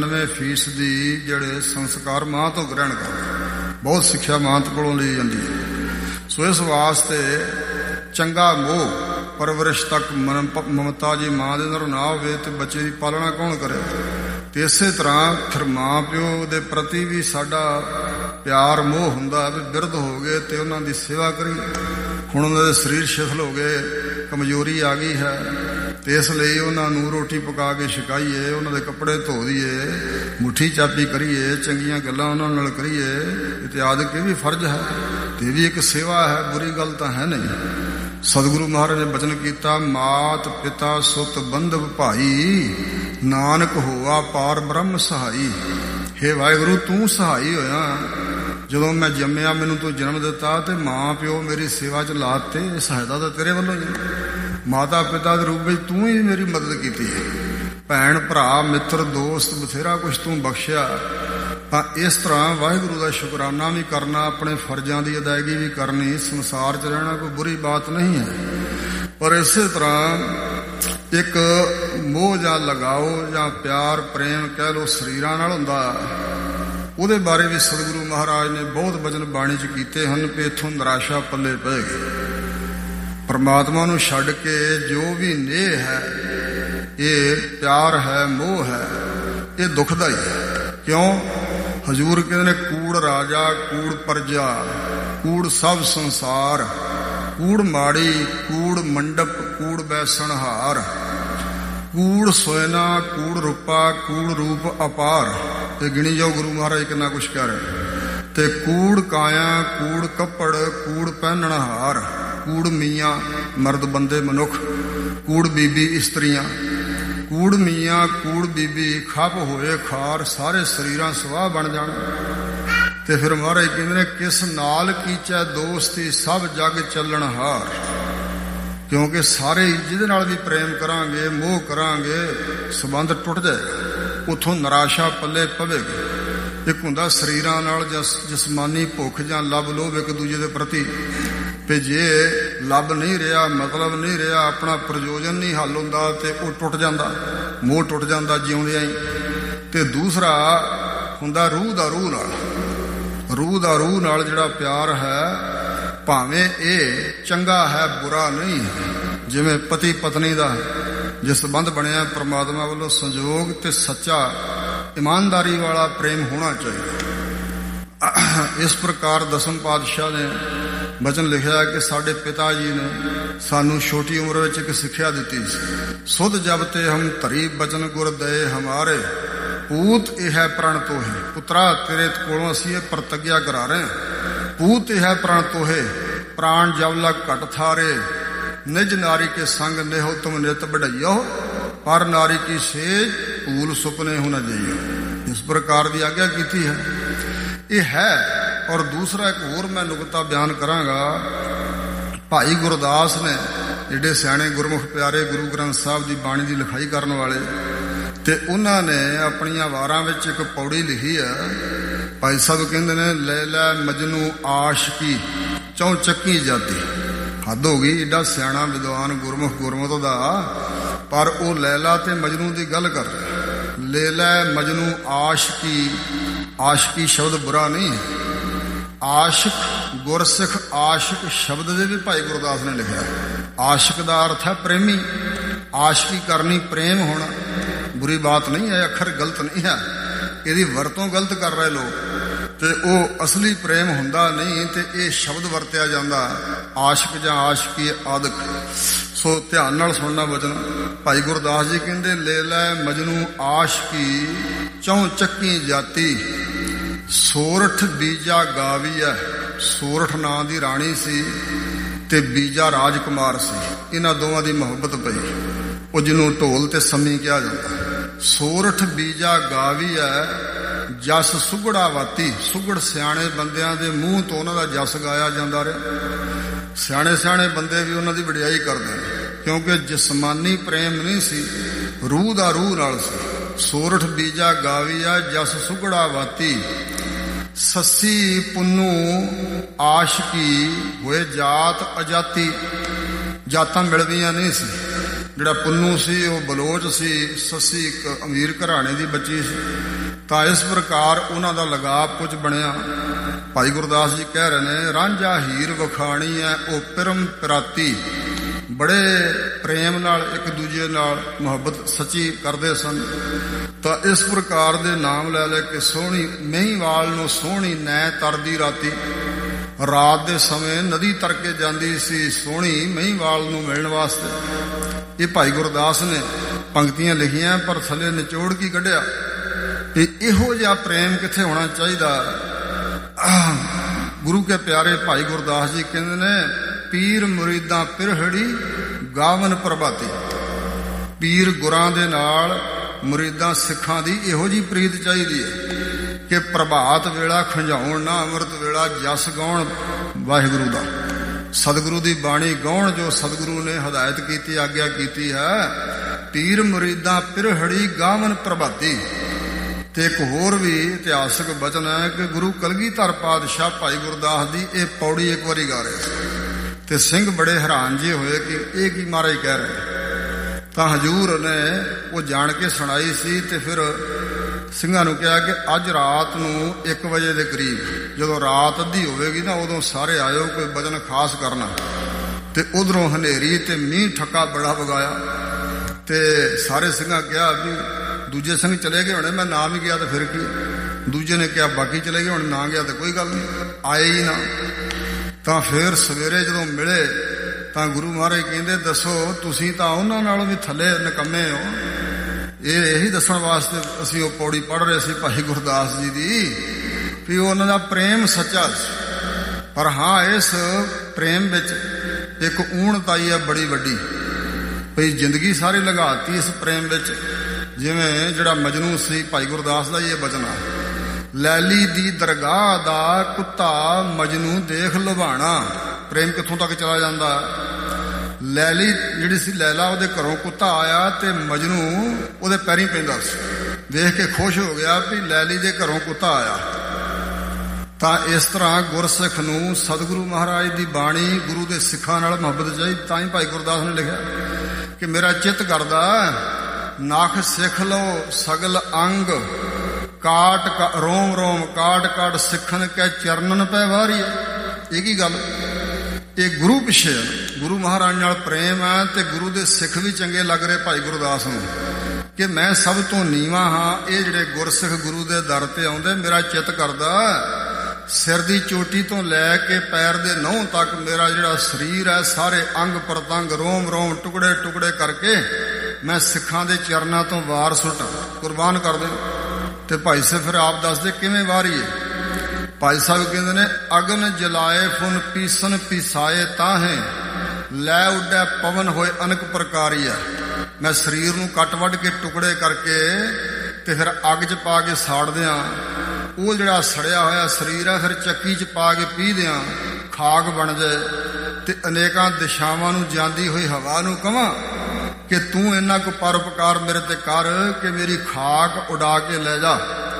95% ਜਿਹੜੇ ਸੰਸਕਾਰ ਮਾਂ ਤੋਂ ਗ੍ਰਹਿਣ ਕਰਦੇ। ਬਹੁਤ ਸਿੱਖਿਆ ਮਾਂ ਕੋਲੋਂ ਲਈ ਜਾਂਦੀ ਹੈ। ਸੋ ਇਸ ਵਾਸਤੇ ਚੰਗਾ ਮੋਹ, ਪਰਵਰਿਸ਼ ਤੱਕ ਮਮਤਾ ਜੀ ਮਾਂ ਦੇ ਅੰਦਰ ਨਾ ਹੋਵੇ ਤੇ ਬੱਚੇ ਦੀ ਪਾਲਣਾ ਕੌਣ ਕਰੇ? ਤੇ ਇਸੇ ਤਰ੍ਹਾਂ ਫਿਰ ਮਾਂ ਪਿਓ ਦੇ ਪ੍ਰਤੀ ਵੀ ਸਾਡਾ ਪਿਆਰ ਮੋਹ ਹੁੰਦਾ ਵੀ ਬਿਰਧ ਹੋ ਗਏ ਤੇ ਉਹਨਾਂ ਦੀ ਸੇਵਾ ਕਰੀਏ। ਹੁਣ ਉਹਨਾਂ ਦੇ ਸਰੀਰ ਸ਼ਿਥਲ ਹੋ ਗਏ, ਕਮਜ਼ੋਰੀ ਆ ਗਈ ਹੈ, ਤੇ ਇਸ ਲਈ ਉਹਨਾਂ ਨੂੰ ਰੋਟੀ ਪਕਾ ਕੇ ਛਕਾਈਏ, ਉਹਨਾਂ ਦੇ ਕੱਪੜੇ ਧੋ ਦਈਏ, ਮੁੱਠੀ ਚਾਪੀ ਕਰੀਏ, ਚੰਗੀਆਂ ਗੱਲਾਂ ਉਹਨਾਂ ਨਾਲ ਕਰੀਏ। ਇਤਿਆਦਿਕ ਇਹ ਵੀ ਫਰਜ਼ ਹੈ, ਤੇ ਵੀ ਇੱਕ ਸੇਵਾ ਹੈ, ਬੁਰੀ ਗੱਲ ਤਾਂ ਹੈ ਨਹੀਂ। ਸਤਿਗੁਰੂ ਮਹਾਰਾਜ ਨੇ ਬਚਨ ਕੀਤਾ, ਮਾਤ ਪਿਤਾ ਸੁਤ ਬੰਧਵ ਭਾਈ, ਨਾਨਕ ਹੋਆ ਪਾਰ ਬ੍ਰਹਮ ਸਹਾਈ। ਹੇ ਵਾਹਿਗੁਰੂ, ਤੂੰ ਸਹਾਈ ਹੋਇਆ। ਜਦੋਂ ਮੈਂ ਜੰਮਿਆ, ਮੈਨੂੰ ਤੂੰ ਜਨਮ ਦਿੱਤਾ, ਤੇ ਮਾਂ ਪਿਓ ਮੇਰੀ ਸੇਵਾ 'ਚ ਲਾਤੇ। ਸਹਾਇਤਾ ਤਾਂ ਤੇਰੇ ਵੱਲੋਂ ਹੀ। ਮਾਤਾ ਪਿਤਾ ਦੇ ਰੂਪ ਵਿੱਚ ਤੂੰ ਹੀ ਮੇਰੀ ਮਦਦ ਕੀਤੀ ਹੈ। ਭੈਣ ਭਰਾ ਮਿੱਤਰ ਦੋਸਤ ਬਥੇਰਾ ਕੁਛ ਤੂੰ ਬਖਸ਼ਿਆ। ਤਾਂ ਇਸ ਤਰ੍ਹਾਂ ਵਾਹਿਗੁਰੂ ਦਾ ਸ਼ੁਕਰਾਨਾ ਵੀ ਕਰਨਾ, ਆਪਣੇ ਫਰਜ਼ਾਂ ਦੀ ਅਦਾਇਗੀ ਵੀ ਕਰਨੀ। ਸੰਸਾਰ 'ਚ ਰਹਿਣਾ ਕੋਈ ਬੁਰੀ ਬਾਤ ਨਹੀਂ ਹੈ, ਪਰ ਇਸੇ ਤਰ੍ਹਾਂ ਇੱਕ ਮੋਹ ਜਾਂ ਲਗਾਓ ਜਾਂ ਪਿਆਰ ਪ੍ਰੇਮ ਕਹਿ ਲਓ ਸਰੀਰਾਂ ਨਾਲ ਹੁੰਦਾ। ਉਹਦੇ ਬਾਰੇ ਵੀ ਸਤਿਗੁਰੂ ਮਹਾਰਾਜ ਨੇ ਬਹੁਤ ਬਚਨ ਬਾਣੀ 'ਚ ਕੀਤੇ ਹਨ ਕਿ ਇੱਥੋਂ ਨਿਰਾਸ਼ਾ ਪੱਲੇ ਪੈ ਗਈ। ਪਰਮਾਤਮਾ ਨੂੰ ਛੱਡ ਕੇ ਜੋ ਵੀ ਨੇਹ ਹੈ, ਇਹ ਪਿਆਰ ਹੈ, ਮੋਹ ਹੈ, ਇਹ ਦੁਖਦਾਈ ਹੈ। ਕਿਉਂ? ਹਜ਼ੂਰ ਕਹਿੰਦੇ ਨੇ, ਕੂੜ ਰਾਜਾ ਕੂੜ ਪਰਜਾ, ਕੂੜ ਸਭ ਸੰਸਾਰ, ਕੂੜ ਮਾੜੀ ਕੂੜ ਮੰਡਪ, ਕੂੜ ਬੈਸਣਹਾਰ, ਕੂੜ ਸੋਇਨਾ ਕੂੜ ਰੂਪਾ, ਕੂੜ ਰੂਪ ਅਪਾਰ। ਤੇ ਗਿਣੀ ਜਾਓ ਗੁਰੂ ਮਹਾਰਾਜ ਕਿੰਨਾ ਕੁਛ ਕਹਿ ਰਹੇ। ਤੇ ਕੂੜ ਕਾਇਆ ਕੂੜ ਕੱਪੜ, ਕੂੜ ਪਹਿਨਣਹਾਰ, ਕੂੜ ਮੀਆਂ ਮਰਦ ਬੰਦੇ ਮਨੁੱਖ, ਕੂੜ ਬੀਬੀ ਇਸਤਰੀਆਂ। ਕੂੜ ਮੀਆਂ ਕੂੜ ਬੀਬੀ ਖੱਪ ਹੋਏ ਖਾਰ, ਸਾਰੇ ਸਰੀਰਾਂ ਸਵਾਹ ਬਣ ਜਾਣ। ਤੇ ਫਿਰ ਮਹਾਰਾਜ ਕਹਿੰਦੇ ਨੇ ਕਿਸ ਨਾਲ ਕੀਚੈ ਦੋਸਤੀ, ਸਭ ਜਗ ਚੱਲਣ ਹਾਰ। ਕਿਉਂਕਿ ਸਾਰੇ ਜਿਹਦੇ ਨਾਲ ਵੀ ਪ੍ਰੇਮ ਕਰਾਂਗੇ, ਮੋਹ ਕਰਾਂਗੇ, ਸੰਬੰਧ ਟੁੱਟ ਜਾਏਗਾ, ਉੱਥੋਂ ਨਿਰਾਸ਼ਾ ਪੱਲੇ ਪਵੇਗੀ। ਇੱਕ ਹੁੰਦਾ ਸਰੀਰਾਂ ਨਾਲ ਜਿਸਮਾਨੀ ਭੁੱਖ ਜਾਂ ਲੱਭ ਲੋਭ ਇੱਕ ਦੂਜੇ ਦੇ ਪ੍ਰਤੀ, ਤੇ ਜੇ ਲੱਭ ਨਹੀਂ ਰਿਹਾ, ਮਤਲਬ ਨਹੀਂ ਰਿਹਾ, ਆਪਣਾ ਪ੍ਰਯੋਜਨ ਨਹੀਂ ਹੱਲ ਹੁੰਦਾ ਤੇ ਉਹ ਟੁੱਟ ਜਾਂਦਾ, ਮੋਹ ਟੁੱਟ ਜਾਂਦਾ ਜਿਉਂਦਿਆਂ ਹੀ। ਤੇ ਦੂਸਰਾ ਹੁੰਦਾ ਰੂਹ ਦਾ ਰੂਹ ਨਾਲ, ਰੂਹ ਦਾ ਰੂਹ ਨਾਲ ਜਿਹੜਾ ਪਿਆਰ ਹੈ, ਭਾਵੇਂ ਇਹ ਚੰਗਾ ਹੈ ਬੁਰਾ ਨਹੀਂ, ਜਿਵੇਂ ਪਤੀ ਪਤਨੀ ਦਾ ਜੇ ਸੰਬੰਧ ਬਣਿਆ ਪ੍ਰਮਾਤਮਾ ਵੱਲੋਂ ਸੰਜੋਗ ਤੇ ਸੱਚਾ ਇਮਾਨਦਾਰੀ ਵਾਲਾ ਪ੍ਰੇਮ ਹੋਣਾ ਚਾਹੀਦਾ। ਇਸ ਪ੍ਰਕਾਰ ਦਸਮ ਪਾਤਸ਼ਾਹ ਨੇ ਬਚਨ ਲਿਖਿਆ ਕਿ ਸਾਡੇ ਪਿਤਾ ਜੀ ਨੇ ਸਾਨੂੰ ਛੋਟੀ ਉਮਰ ਵਿੱਚ ਇੱਕ ਸਿੱਖਿਆ ਦਿੱਤੀ ਸੀ। ਸੁਧ ਜਬ ਤੇ ਹਮ ਧਰੀ ਬਚਨ ਗੁਰ ਦਏ ਹਮਾਰੇ, ਪੂਤ ਇਹ ਹੈ ਪ੍ਰਣ ਤੋਹੇ। ਪੁੱਤਰਾ ਤੇਰੇ ਕੋਲੋਂ ਅਸੀਂ ਇਹ ਪ੍ਰਤੱਗਿਆ ਕਰਾ ਰਹੇ ਹਾਂ, ਪੂਤ ਇਹ ਹੈ ਪ੍ਰਣ ਤੋਹੇ, ਪ੍ਰਾਣ ਜਬ ਲਗ ਘਟ ਥਾਰੇ, ਨਿਜ ਨਾਰੀ ਕੇ ਸੰਗ ਨੇਹੋ ਤੁਮ ਨਿਤ ਵਡਈਓ, ਪਰ ਨਾਰੀ ਕੀ ਸੇਜ ਭੂਲ ਸੁਪਨੇ ਹੋ ਨਾ ਜਾਈਓ। ਇਸ ਪ੍ਰਕਾਰ ਦੀ ਆਗਿਆ ਕੀਤੀ ਹੈ। ਇਹ ਹੈ। ਔਰ ਦੂਸਰਾ ਇੱਕ ਹੋਰ ਮੈਂ ਨੁਕਤਾ ਬਿਆਨ ਕਰਾਂਗਾ। ਭਾਈ ਗੁਰਦਾਸ ਨੇ, ਜਿਹੜੇ ਸਿਆਣੇ ਗੁਰਮੁਖ ਪਿਆਰੇ ਗੁਰੂ ਗ੍ਰੰਥ ਸਾਹਿਬ ਦੀ ਬਾਣੀ ਦੀ ਲਿਖਾਈ ਕਰਨ ਵਾਲੇ, ਤੇ ਉਹਨਾਂ ਨੇ ਆਪਣੀਆਂ ਵਾਰਾਂ ਵਿੱਚ ਇੱਕ ਪੌੜੀ ਲਿਖੀ ਹੈ। ਭਾਈ ਸਾਹਿਬ ਕਹਿੰਦੇ ਨੇ ਲੈਲਾ ਮਜਨੂ ਆਸ਼ਕੀ ਚੌ ਚੱਕੀ ਜਾਤੀ। ਹੱਦ ਹੋ ਗਈ, ਏਡਾ ਸਿਆਣਾ ਵਿਦਵਾਨ ਗੁਰਮੁਖ ਗੁਰਮਤ ਦਾ, ਪਰ ਉਹ ਲੈਲਾ ਤੇ ਮਜਨੂ ਦੀ ਗੱਲ ਕਰ ਰਿਹਾ। ਲੈਲਾ ਮਜਨੂ ਆਸ਼ਕੀ, ਆਸ਼ਕੀ ਸ਼ਬਦ ਬੁਰਾ ਨਹੀਂ, ਆਸ਼ਿਕ ਗੁਰਸਿੱਖ ਆਸ਼ਿਕ ਸ਼ਬਦ ਦੇ ਵੀ ਭਾਈ ਗੁਰਦਾਸ ਨੇ ਲਿਖਿਆ। ਆਸ਼ਿਕ ਦਾ ਅਰਥ ਹੈ ਪ੍ਰੇਮੀ, ਆਸ਼ਕੀ ਕਰਨੀ ਪ੍ਰੇਮ ਹੋਣਾ, ਬੁਰੀ ਬਾਤ ਨਹੀਂ ਹੈ, ਅੱਖਰ ਗਲਤ ਨਹੀਂ ਹੈ, ਇਹਦੀ ਵਰਤੋਂ ਗਲਤ ਕਰ ਰਹੇ ਲੋਕ, ਤੇ ਉਹ ਅਸਲੀ ਪ੍ਰੇਮ ਹੁੰਦਾ ਨਹੀਂ, ਤੇ ਇਹ ਸ਼ਬਦ ਵਰਤਿਆ ਜਾਂਦਾ ਆਸ਼ਿਕ ਜਾਂ ਆਸ਼ਕੀ ਆਦਿਕ। ਸੋ ਧਿਆਨ ਨਾਲ ਸੁਣਨਾ ਵਚਨ। ਭਾਈ ਗੁਰਦਾਸ ਜੀ ਕਹਿੰਦੇ ਲੈ ਲੈ ਮਜਨੂ ਆਸ਼ਕੀ ਚੌ ਚੱਕੀ ਜਾਤੀ, ਸੋਰਠ ਬੀਜਾ ਗਾਵੀਐ। ਸੋਰਠ ਨਾਂ ਦੀ ਰਾਣੀ ਸੀ ਤੇ ਬੀਜਾ ਰਾਜਕੁਮਾਰ ਸੀ, ਇਹਨਾਂ ਦੋਵਾਂ ਦੀ ਮੁਹੱਬਤ ਪਈ, ਉਹ ਜਿਹਨੂੰ ਢੋਲ ਤੇ ਸੰਮੀ ਕਿਹਾ ਜਾਂਦਾ। ਸੋਰਠ ਬੀਜਾ ਗਾਵੀਐ ਜਸ ਸੁਗੜਾ ਵਾਤੀ। ਸੁਗੜ ਸਿਆਣੇ ਬੰਦਿਆਂ ਦੇ ਮੂੰਹ ਤੋਂ ਉਹਨਾਂ ਦਾ ਜਸ ਗਾਇਆ ਜਾਂਦਾ ਰਿਹਾ। ਸਿਆਣੇ ਸਿਆਣੇ ਬੰਦੇ ਵੀ ਉਹਨਾਂ ਦੀ ਵਡਿਆਈ ਕਰਦੇ ਨੇ, ਕਿਉਂਕਿ ਜਿਸਮਾਨੀ ਪ੍ਰੇਮ ਨਹੀਂ ਸੀ, ਰੂਹ ਦਾ ਰੂਹ ਨਾਲ ਸੀ। ਸੋਰਠ ਬੀਜਾ ਗਾਵੀਆ ਜਸ ਸੁਗੜਾ ਵਾਤੀ, ਸੱਸੀ ਪੁੰਨੂ ਆਸ਼ਕੀ ਹੋਏ ਜਾਤ ਅਜਾਤੀ। ਜਾਤਾਂ ਮਿਲਦੀਆਂ ਨਹੀਂ ਸੀ, ਜਿਹੜਾ ਪੁੰਨੂ ਸੀ ਉਹ ਬਲੋਚ ਸੀ, ਸੱਸੀ ਇੱਕ ਅਮੀਰ ਘਰਾਣੇ ਦੀ ਬੱਚੀ ਸੀ। ਤਾਂ ਇਸ ਪ੍ਰਕਾਰ ਉਹਨਾਂ ਦਾ ਲਗਾਵ ਕੁਝ ਬਣਿਆ। ਭਾਈ ਗੁਰਦਾਸ ਜੀ ਕਹਿ ਰਹੇ ਨੇ ਰਾਂਝਾ ਹੀਰ ਵਖਾਣੀ ਹੈ ਉਹ ਪਿਰਮ ਪਿਰਾਤੀ। ਬੜੇ ਪ੍ਰੇਮ ਨਾਲ ਇੱਕ ਦੂਜੇ ਨਾਲ ਮੁਹੱਬਤ ਸੱਚੀ ਕਰਦੇ ਸਨ। ਤਾਂ ਇਸ ਪ੍ਰਕਾਰ ਦੇ ਨਾਮ ਲੈ ਲੈ ਕੇ ਸੋਹਣੀ ਮਹੀਂਵਾਲ ਨੂੰ ਸੋਹਣੀ ਨੈ ਤਰਦੀ ਰਾਤੀ। ਰਾਤ ਦੇ ਸਮੇਂ ਨਦੀ ਤਰ ਕੇ ਜਾਂਦੀ ਸੀ ਸੋਹਣੀ ਮਹੀਂਵਾਲ ਨੂੰ ਮਿਲਣ ਵਾਸਤੇ। ਇਹ ਭਾਈ ਗੁਰਦਾਸ ਨੇ ਪੰਕਤੀਆਂ ਲਿਖੀਆਂ, ਪਰ ਥੱਲੇ ਨਿਚੋੜ ਕੀ ਕੱਢਿਆ ਤੇ ਇਹੋ ਜਿਹਾ ਪ੍ਰੇਮ ਕਿੱਥੇ ਹੋਣਾ ਚਾਹੀਦਾ। ਗੁਰੂ ਕੇ ਪਿਆਰੇ ਭਾਈ ਗੁਰਦਾਸ ਜੀ ਕਹਿੰਦੇ ਨੇ ਪੀਰ ਮੁਰੀਦਾਂ ਪਿਰਹੜੀ ਗਾਵਨ ਪ੍ਰਭਾਤੀ। ਪੀਰ ਗੁਰਾਂ ਦੇ ਨਾਲ ਮੁਰੀਦਾਂ ਸਿੱਖਾਂ ਦੀ ਇਹੋ ਜਿਹੀ ਪ੍ਰੀਤ ਚਾਹੀਦੀ ਹੈ ਕਿ ਪ੍ਰਭਾਤ ਵੇਲਾ ਖੰਝਾਉਣ ਨਾ, ਅੰਮ੍ਰਿਤ ਵੇਲਾ ਜਸ ਗਾਉਣ ਵਾਹਿਗੁਰੂ ਦਾ, ਸਤਿਗੁਰੂ ਦੀ ਬਾਣੀ ਗਾਉਣ ਜੋ ਸਤਿਗੁਰੂ ਨੇ ਹਦਾਇਤ ਕੀਤੀ, ਆਗਿਆ ਕੀਤੀ ਹੈ। ਪੀਰ ਮੁਰੀਦਾਂ ਪਿਰਹੜੀ ਗਾਵਨ ਪ੍ਰਭਾਤੀ। ਤੇ ਇੱਕ ਹੋਰ ਵੀ ਇਤਿਹਾਸਕ ਬਚਨ ਹੈ ਕਿ ਗੁਰੂ ਕਲਗੀਧਰ ਪਾਤਸ਼ਾਹ ਭਾਈ ਗੁਰਦਾਸ ਦੀ ਇਹ ਪੌੜੀ ਇੱਕ ਵਾਰੀ ਗਾ ਰਹੇ ਸੀ ਤੇ ਸਿੰਘ ਬੜੇ ਹੈਰਾਨ ਜਿਹੇ ਹੋਏ ਕਿ ਇਹ ਕੀ ਮਹਾਰਾਜ ਕਹਿ ਰਹੇ। ਤਾਂ ਹਜੂਰ ਨੇ ਉਹ ਜਾਣ ਕੇ ਸੁਣਾਈ ਸੀ ਤੇ ਫਿਰ ਸਿੰਘਾਂ ਨੂੰ ਕਿਹਾ ਕਿ ਅੱਜ ਰਾਤ ਨੂੰ 1 ਵਜੇ ਦੇ ਕਰੀਬ, ਜਦੋਂ ਰਾਤ ਅੱਧੀ ਹੋਵੇਗੀ ਨਾ, ਉਦੋਂ ਸਾਰੇ ਆਇਓ, ਕੋਈ ਬਚਨ ਖਾਸ ਕਰਨਾ। ਤੇ ਉਧਰੋਂ ਹਨੇਰੀ ਤੇ ਮੀਂਹ ਠੱਕਾ ਬੜਾ ਵਗਾਇਆ ਤੇ ਸਾਰੇ ਸਿੰਘਾਂ ਕਿਹਾ ਵੀ ਦੂਜੇ ਸਿੰਘ ਚਲੇ ਗਏ ਹੋਣੇ, ਮੈਂ ਨਾਮ ਹੀ ਗਿਆ ਤੇ ਫਿਰ ਕੀ। ਦੂਜੇ ਨੇ ਕਿਹਾ ਬਾਕੀ ਚਲੇ ਗਏ, ਹੁਣ ਨਾ ਗਿਆ ਤੇ ਕੋਈ ਗੱਲ ਨਹੀਂ, ਆਏ ਹੀ ਨਾ। ਤਾਂ ਫਿਰ ਸਵੇਰੇ ਜਦੋਂ ਮਿਲੇ ਤਾਂ ਗੁਰੂ ਮਹਾਰਾਜ ਕਹਿੰਦੇ ਦੱਸੋ ਤੁਸੀਂ ਤਾਂ ਉਹਨਾਂ ਨਾਲੋਂ ਵੀ ਥੱਲੇ ਨਿਕੰਮੇ ਹੋ। ਇਹ ਇਹੀ ਦੱਸਣ ਵਾਸਤੇ ਅਸੀਂ ਉਹ ਪੌੜੀ ਪੜ੍ਹ ਰਹੇ ਸੀ ਭਾਈ ਗੁਰਦਾਸ ਜੀ ਦੀ ਵੀ ਉਹਨਾਂ ਦਾ ਪ੍ਰੇਮ ਸੱਚਾ ਸੀ। ਪਰ ਹਾਂ, ਇਸ ਪ੍ਰੇਮ ਵਿੱਚ ਇੱਕ ਊਣਤਾਈ ਹੈ ਬੜੀ ਵੱਡੀ। ਭਈ ਜ਼ਿੰਦਗੀ ਸਾਰੀ ਲਗਾਤੀ ਇਸ ਪ੍ਰੇਮ ਵਿੱਚ। ਜਿਵੇਂ ਜਿਹੜਾ ਮਜਨੂ ਸੀ, ਭਾਈ ਗੁਰਦਾਸ ਦਾ ਇਹ ਬਚਨ ਆ, ਲੈਲੀ ਦੀ ਦਰਗਾਹ ਦਾ ਕੁੱਤਾ ਮਜਨੂ ਦੇਖ ਲੁਭਾਣਾ। ਪ੍ਰੇਮ ਕਿੱਥੋਂ ਤੱਕ ਚਲਾ ਜਾਂਦਾ। ਲੈਲੀ ਜਿਹੜੀ ਸੀ, ਲੈਲਾ, ਉਹਦੇ ਘਰੋਂ ਕੁੱਤਾ ਆਇਆ ਤੇ ਮਜਨੂ ਉਹਦੇ ਪੈਰੀਂ ਪੈਂਦਾ ਸੀ। ਵੇਖ ਕੇ ਖੁਸ਼ ਹੋ ਗਿਆ ਵੀ ਲੈਲੀ ਦੇ ਘਰੋਂ ਕੁੱਤਾ ਆਇਆ। ਤਾਂ ਇਸ ਤਰ੍ਹਾਂ ਗੁਰਸਿੱਖ ਨੂੰ ਸਤਿਗੁਰੂ ਮਹਾਰਾਜ ਦੀ ਬਾਣੀ, ਗੁਰੂ ਦੇ ਸਿੱਖਾਂ ਨਾਲ ਮੁਹੱਬਤ ਚਾਹੀਦੀ। ਤਾਂ ਹੀ ਭਾਈ ਗੁਰਦਾਸ ਨੇ ਲਿਖਿਆ ਕਿ ਮੇਰਾ ਚਿੱਤ ਕਰਦਾ ਨਖ ਸਿੱਖ ਲਓ ਸਗਲ ਅੰਗ, ਕਾਟ ਰੋਮ ਰੋਮ ਕਾਟ ਕਾਟ ਸਿੱਖਣ ਕੈ ਚਰਨਨ ਪੈ ਵਾਰੀ। ਇਹ ਕੀ ਗੱਲ, ਇਹ ਗੁਰੂ ਪਿੱਛੇ ਹੈ। ਗੁਰੂ ਮਹਾਰਾਜ ਨਾਲ ਪ੍ਰੇਮ ਹੈ ਤੇ ਗੁਰੂ ਦੇ ਸਿੱਖ ਵੀ ਚੰਗੇ ਲੱਗ ਰਹੇ ਭਾਈ ਗੁਰਦਾਸ ਨੂੰ ਕਿ ਮੈਂ ਸਭ ਤੋਂ ਨੀਵਾਂ ਹਾਂ। ਇਹ ਜਿਹੜੇ ਗੁਰਸਿੱਖ ਗੁਰੂ ਦੇ ਦਰ ਤੇ ਆਉਂਦੇ, ਮੇਰਾ ਚਿੱਤ ਕਰਦਾ ਸਿਰ ਦੀ ਚੋਟੀ ਤੋਂ ਲੈ ਕੇ ਪੈਰ ਦੇ ਨਹੁੰ ਤੱਕ ਮੇਰਾ ਜਿਹੜਾ ਸਰੀਰ ਹੈ, ਸਾਰੇ ਅੰਗ ਪ੍ਰਤੰਗ ਰੋਮ ਰੋਮ ਟੁਕੜੇ ਟੁਕੜੇ ਕਰਕੇ ਮੈਂ ਸਿੱਖਾਂ ਦੇ ਚਰਨਾਂ ਤੋਂ ਵਾਰ ਸੁੱਟ ਕੁਰਬਾਨ ਕਰ ਦੇ। ਤੇ ਭਾਈ ਸਾਹਿਬ ਫਿਰ ਆਪ ਦੱਸਦੇ ਕਿਵੇਂ ਵਾਰੀਏ। ਭਾਈ ਸਾਹਿਬ ਕਹਿੰਦੇ ਨੇ, ਅਗਨ ਜਲਾਏ ਫੁਨ ਪੀਸਨ ਪੀਸਾਏ ਤਾਹੇ, ਲੈ ਉੱਡੈ ਪਵਨ ਹੋਏ ਅਨਕ ਪ੍ਰਕਾਰੀ ਹੈ। ਮੈਂ ਸਰੀਰ ਨੂੰ ਕੱਟ ਵੱਢ ਕੇ ਟੁਕੜੇ ਕਰਕੇ ਤੇ ਫਿਰ ਅੱਗ 'ਚ ਪਾ ਕੇ ਸਾੜ ਦਿਆਂ। ਉਹ ਜਿਹੜਾ ਸੜਿਆ ਹੋਇਆ ਸਰੀਰ ਹੈ ਫਿਰ ਚੱਕੀ 'ਚ ਪਾ ਕੇ ਪੀਹ ਦਿਆਂ, ਖਾਕ ਬਣ ਜਾਏ। ਤੇ ਅਨੇਕਾਂ ਦਿਸ਼ਾਵਾਂ ਨੂੰ ਜਾਂਦੀ ਹੋਈ ਹਵਾ ਨੂੰ ਕਵਾਂ ਕਿ ਤੂੰ ਇੰਨਾ ਕੁ ਪਰਉਪਕਾਰ ਮੇਰੇ ਤੇ ਕਰ ਕਿ ਮੇਰੀ ਖਾਕ ਉਡਾ ਕੇ ਲੈ ਜਾ।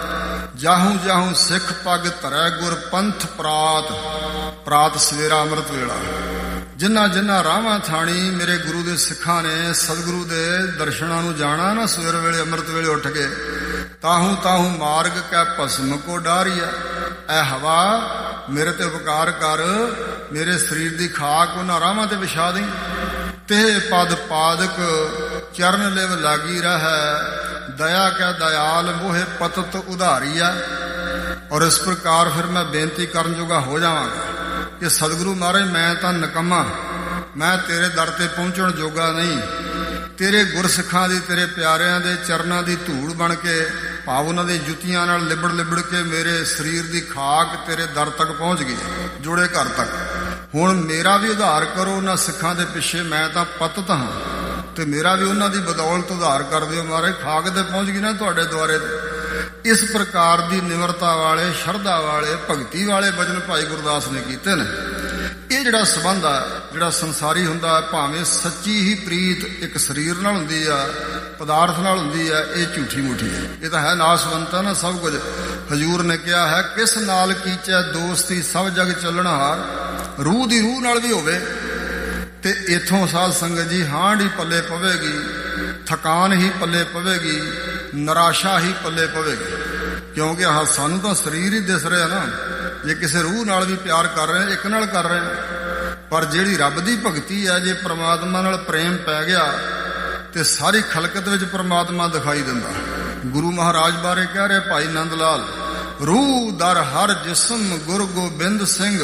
ਜਾਹੂ ਜਾਹੂ ਸਿੱਖ ਪੱਗ ਧਰੈ ਗੁਰ ਪੰਥ ਪ੍ਰਾਤ, ਪ੍ਰਾਤ ਸਵੇਰਾ ਅੰਮ੍ਰਿਤ ਵੇਲਾ। ਜਿਨ੍ਹਾਂ ਜਿਨ੍ਹਾਂ ਰਾਹਾਂ ਥਾਣੀ ਮੇਰੇ ਗੁਰੂ ਦੇ ਸਿੱਖਾਂ ਨੇ ਸਤਿਗੁਰੂ ਦੇ ਦਰਸ਼ਨਾਂ ਨੂੰ ਜਾਣਾ ਨਾ, ਸਵੇਰ ਵੇਲੇ ਅੰਮ੍ਰਿਤ ਵੇਲੇ ਉੱਠ ਕੇ, ਤਾਹੂ ਤਾਹੂ ਮਾਰਗ ਕੈ ਭਸਮ ਕੋ ਡਾਰੀਆ। ਐ ਹਵਾ ਮੇਰੇ ਤੇ ਉਪਕਾਰ ਕਰ, ਮੇਰੇ ਸਰੀਰ ਦੀ ਖਾਕ ਉਹਨਾਂ ਰਾਹਾਂ ਤੇ ਵਿਛਾ ਦੇ। ਤੇ ਪਦ ਪਾਦਕ ਚਰਨ ਲਿਵ ਲਾਗੀ ਰਹਿ, ਦਇਆ ਕੈ ਦਇਆਲ ਮੋਹਿ ਪਤਤ ਉਧਾਰੀਆ। ਔਰ ਇਸ ਪ੍ਰਕਾਰ ਫਿਰ ਮੈਂ ਬੇਨਤੀ ਕਰਨ ਜੋਗਾ ਹੋ ਜਾਵਾਂਗਾ ਕਿ ਸਤਿਗੁਰੂ ਮਹਾਰਾਜ ਮੈਂ ਤਾਂ ਨਿਕੰਮਾ, ਮੈਂ ਤੇਰੇ ਦਰ ਤੇ ਪਹੁੰਚਣ ਜੋਗਾ ਨਹੀਂ। ਤੇਰੇ ਗੁਰਸਿੱਖਾਂ ਦੀ, ਤੇਰੇ ਪਿਆਰਿਆਂ ਦੇ ਚਰਨਾਂ ਦੀ ਧੂੜ ਬਣ ਕੇ, ਭਾਵ ਉਹਨਾਂ ਦੇ ਜੁੱਤੀਆਂ ਨਾਲ ਲਿਬੜ ਲਿਬੜ ਕੇ ਮੇਰੇ ਸਰੀਰ ਦੀ ਖਾਕ ਤੇਰੇ ਦਰ ਤੱਕ ਪਹੁੰਚ ਗਈ, ਜੋੜੇ ਘਰ ਤੱਕ। ਹੁਣ ਮੇਰਾ ਵੀ ਉਧਾਰ ਕਰੋ ਉਹਨਾਂ ਸਿੱਖਾਂ ਦੇ ਪਿੱਛੇ, ਮੈਂ ਤਾਂ ਪਤਤ ਹਾਂ ਤੇ ਮੇਰਾ ਵੀ ਉਹਨਾਂ ਦੀ ਬਦੌਲਤ ਉਧਾਰ ਕਰ ਦਿਓ ਮਹਾਰਾਜ। ਖਾਕ ਤੇ ਪਹੁੰਚ ਗਈ ਨਾ ਤੁਹਾਡੇ ਦੁਆਰੇ ਤੇ। ਇਸ ਪ੍ਰਕਾਰ ਦੀ ਨਿਮਰਤਾ ਵਾਲੇ, ਸ਼ਰਧਾ ਵਾਲੇ, ਭਗਤੀ ਵਾਲੇ ਬਚਨ ਭਾਈ ਗੁਰਦਾਸ ਨੇ ਕੀਤੇ ਨੇ। ਇਹ ਜਿਹੜਾ ਸੰਬੰਧ ਆ, ਜਿਹੜਾ ਸੰਸਾਰੀ ਹੁੰਦਾ, ਭਾਵੇਂ ਸੱਚੀ ਹੀ ਪ੍ਰੀਤ ਇੱਕ ਸਰੀਰ ਨਾਲ ਹੁੰਦੀ ਆ, ਪਦਾਰਥ ਨਾਲ ਹੁੰਦੀ ਆ, ਇਹ ਝੂਠੀ ਮੂਠੀ ਹੈ। ਇਹ ਤਾਂ ਹੈ ਨਾਸਵੰਤਾ ਨਾ ਸਭ ਕੁਝ। ਹਜ਼ੂਰ ਨੇ ਕਿਹਾ ਹੈ, ਕਿਸ ਨਾਲ ਕੀਚੈ ਦੋਸਤੀ ਸਭ ਜਗ ਚੱਲਣਹਾਰ। ਰੂਹ ਦੀ ਰੂਹ ਨਾਲ ਵੀ ਹੋਵੇ ਤੇ ਇਥੋਂ ਸਾਧ ਸੰਗਤ ਜੀ ਹਾਂਡ ਹੀ ਪੱਲੇ ਪਵੇਗੀ, ਥਕਾਨ ਹੀ ਪੱਲੇ ਪਵੇਗੀ, ਨਿਰਾਸ਼ਾ ਹੀ ਪੱਲੇ ਪਵੇਗੀ। ਕਿਉਂਕਿ ਆਹ ਸਾਨੂੰ ਤਾਂ ਸਰੀਰ ਹੀ ਦਿਸ ਰਿਹਾ ਨਾ। ਜੇ ਕਿਸੇ ਰੂਹ ਨਾਲ ਵੀ ਪਿਆਰ ਕਰ ਰਹੇ, ਇੱਕ ਨਾਲ ਕਰ ਰਹੇ, ਪਰ ਜਿਹੜੀ ਰੱਬ ਦੀ ਭਗਤੀ ਹੈ, ਜੇ ਪ੍ਰਮਾਤਮਾ ਨਾਲ ਪ੍ਰੇਮ ਪੈ ਗਿਆ ਤੇ ਸਾਰੀ ਖਲਕਤ ਵਿੱਚ ਪ੍ਰਮਾਤਮਾ ਦਿਖਾਈ ਦਿੰਦਾ। ਗੁਰੂ ਮਹਾਰਾਜ ਬਾਰੇ ਕਹਿ ਰਹੇ ਭਾਈ ਨੰਦ ਲਾਲ, ਰੂਹ ਦਰ ਹਰ ਜਿਸਮ ਗੁਰ ਗੋਬਿੰਦ ਸਿੰਘ,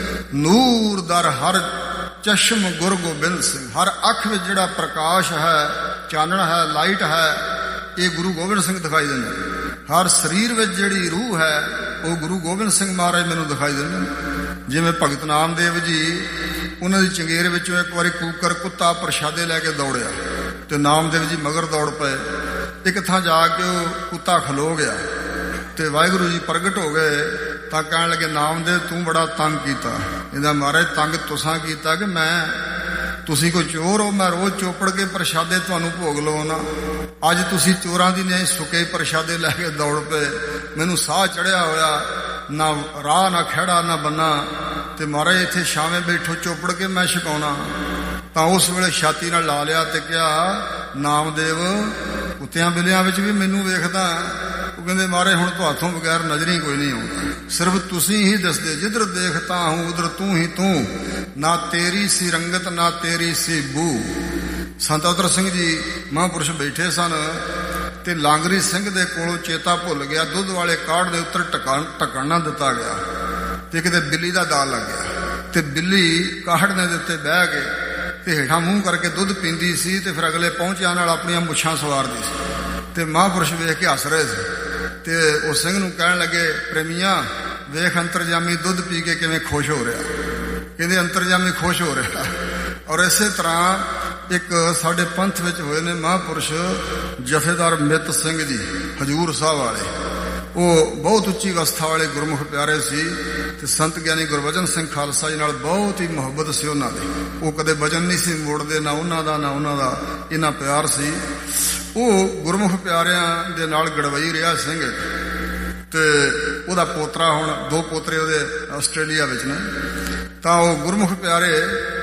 ਨੂਰ ਦਰ ਹਰ ਚਸ਼ਮ ਗੁਰ ਗੋਬਿੰਦ ਸਿੰਘ। ਹਰ ਅੱਖ ਵਿੱਚ ਜਿਹੜਾ ਪ੍ਰਕਾਸ਼ ਹੈ, ਚਾਨਣ ਹੈ, ਲਾਈਟ ਹੈ, ਇਹ ਗੁਰੂ ਗੋਬਿੰਦ ਸਿੰਘ ਦਿਖਾਈ ਦਿੰਦਾ। ਹਰ ਸਰੀਰ ਵਿੱਚ ਜਿਹੜੀ ਰੂਹ ਹੈ, ਉਹ ਗੁਰੂ ਗੋਬਿੰਦ ਸਿੰਘ ਮਹਾਰਾਜ ਮੈਨੂੰ ਦਿਖਾਈ ਦਿੰਦੇ। ਜਿਵੇਂ ਭਗਤ ਨਾਮਦੇਵ ਜੀ, ਉਹਨਾਂ ਦੀ ਚੰਗੇਰ ਵਿੱਚੋਂ ਇੱਕ ਵਾਰੀ ਕੂਕਰ ਕੁੱਤਾ ਪ੍ਰਸ਼ਾਦੇ ਲੈ ਕੇ ਦੌੜਿਆ ਤੇ ਨਾਮਦੇਵ ਜੀ ਮਗਰ ਦੌੜ ਪਏ। ਇੱਕ ਥਾਂ ਜਾ ਕੇ ਉਹ ਕੁੱਤਾ ਖਲੋ ਗਿਆ ਤੇ ਵਾਹਿਗੁਰੂ ਜੀ ਪ੍ਰਗਟ ਹੋ ਗਏ ਤਾਂ ਕਹਿਣ ਲੱਗੇ, ਨਾਮਦੇਵ ਤੂੰ ਬੜਾ ਤੰਗ ਕੀਤਾ। ਇਹਦਾ ਮਹਾਰਾਜ ਤੰਗ ਤੁਸਾਂ ਕੀਤਾ ਕਿ ਮੈਂ, ਤੁਸੀਂ ਕੋਈ ਚੋਰ ਹੋ? ਮੈਂ ਰੋਜ਼ ਚੋਪੜ ਕੇ ਪ੍ਰਸ਼ਾਦੇ ਤੁਹਾਨੂੰ ਭੋਗ ਲਵਾਉਣਾ। ਅੱਜ ਤੁਸੀਂ ਚੋਰਾਂ ਦੀ ਨਹੀਂ ਸੁੱਕੇ ਪ੍ਰਸ਼ਾਦੇ ਲੈ ਕੇ ਦੌੜ ਪਏ। ਮੈਨੂੰ ਸਾਹ ਚੜਿਆ ਹੋਇਆ, ਨਾ ਰਾਹ ਨਾ ਖਹਿੜਾ ਨਾ ਬੰਨਾ, ਤੇ ਮਹਾਰਾਜ ਇੱਥੇ ਛਾਵੇਂ ਬੈਠੋ, ਚੋਪੜ ਕੇ ਮੈਂ ਛਕਾਉਣਾ। ਤਾਂ ਉਸ ਵੇਲੇ ਛਾਤੀ ਨਾਲ ਲਾ ਲਿਆ ਤੇ ਕਿਹਾ, ਨਾਮਦੇਵ ਕੁੱਤਿਆਂ ਬਿੱਲਿਆਂ ਵਿੱਚ ਵੀ ਮੈਨੂੰ ਵੇਖਦਾ। ਉਹ ਕਹਿੰਦੇ, ਮਹਾਰਾਜ ਹੁਣ ਤੁਹਾਥੋਂ ਬਗੈਰ ਨਜ਼ਰ ਹੀ ਕੋਈ ਨਹੀਂ ਆਉਂਦਾ, ਸਿਰਫ ਤੁਸੀਂ ਹੀ ਦੱਸਦੇ। ਜਿੱਧਰ ਦੇਖਤਾ ਹੂੰ ਉਧਰ ਤੂੰ ਹੀ ਤੂੰ, ਨਾ ਤੇਰੀ ਸੀ ਰੰਗਤ ਨਾ ਤੇਰੀ ਸੀ ਬੂ। ਸੰਤ ਅਵਤਾਰ ਸਿੰਘ ਜੀ ਮਹਾਂਪੁਰਸ਼ ਬੈਠੇ ਸਨ ਤੇ ਲਾਂਗਰੀ ਸਿੰਘ ਦੇ ਕੋਲੋਂ ਚੇਤਾ ਭੁੱਲ ਗਿਆ। ਦੁੱਧ ਵਾਲੇ ਕਾੜ ਦੇ ਉੱਤਰ ਢੱਕਣ ਨਾ ਦਿੱਤਾ ਗਿਆ ਤੇ ਕਿਤੇ ਬਿੱਲੀ ਦਾ ਦਾਲ ਲੱਗ ਗਿਆ ਤੇ ਬਿੱਲੀ ਕਾੜਨੇ ਦੇ ਉੱਤੇ ਬਹਿ ਕੇ ਤੇ ਹੇਠਾਂ ਮੂੰਹ ਕਰਕੇ ਦੁੱਧ ਪੀਂਦੀ ਸੀ ਤੇ ਫਿਰ ਅਗਲੇ ਪਹੁੰਚਿਆਂ ਨਾਲ ਆਪਣੀਆਂ ਮੁੱਛਾਂ ਸਵਾਰਦੀ ਸੀ। ਤੇ ਮਹਾਂਪੁਰਸ਼ ਵੇਖ ਕੇ ਹੱਸ ਰਹੇ ਸੀ ਤੇ ਉਹ ਸਿੰਘ ਨੂੰ ਕਹਿਣ ਲੱਗੇ, ਪ੍ਰੇਮੀਆਂ ਵੇਖ ਅੰਤਰਜਾਮੀ ਦੁੱਧ ਪੀ ਕੇ ਕਿਵੇਂ ਖੁਸ਼ ਹੋ ਰਿਹਾ। ਕਹਿੰਦੇ ਅੰਤਰਜਾਮੀ ਖੁਸ਼ ਹੋ ਰਿਹਾ। ਔਰ ਇਸੇ ਤਰ੍ਹਾਂ ਇੱਕ ਸਾਡੇ ਪੰਥ ਵਿੱਚ ਹੋਏ ਨੇ ਮਹਾਂਪੁਰਸ਼ ਜਥੇਦਾਰ ਮਿੱਤ ਸਿੰਘ ਜੀ ਹਜੂਰ ਸਾਹਿਬ ਵਾਲੇ। ਉਹ ਬਹੁਤ ਉੱਚੀ ਅਵਸਥਾ ਵਾਲੇ ਗੁਰਮੁਖ ਪਿਆਰੇ ਸੀ ਤੇ ਸੰਤ ਗਿਆਨੀ ਗੁਰਬਚਨ ਸਿੰਘ ਖਾਲਸਾ ਜੀ ਨਾਲ ਬਹੁਤ ਹੀ ਮੁਹੱਬਤ ਸੀ ਉਹਨਾਂ ਦੀ। ਉਹ ਕਦੇ ਵਚਨ ਨਹੀਂ ਸੀ ਮੋੜਦੇ, ਨਾ ਉਹਨਾਂ ਦਾ ਇੰਨਾ ਪਿਆਰ ਸੀ। ਉਹ ਗੁਰਮੁਖ ਪਿਆਰਿਆਂ ਦੇ ਨਾਲ ਗੜਵਈ ਰਿਹਾ ਸਿੰਘ ਤੇ ਉਹਦਾ ਪੋਤਰਾ, ਹੁਣ 2 ਪੋਤਰੇ ਉਹਦੇ ਆਸਟ੍ਰੇਲੀਆ ਵਿੱਚ ਨੇ। ਤਾਂ ਉਹ ਗੁਰਮੁਖ ਪਿਆਰੇ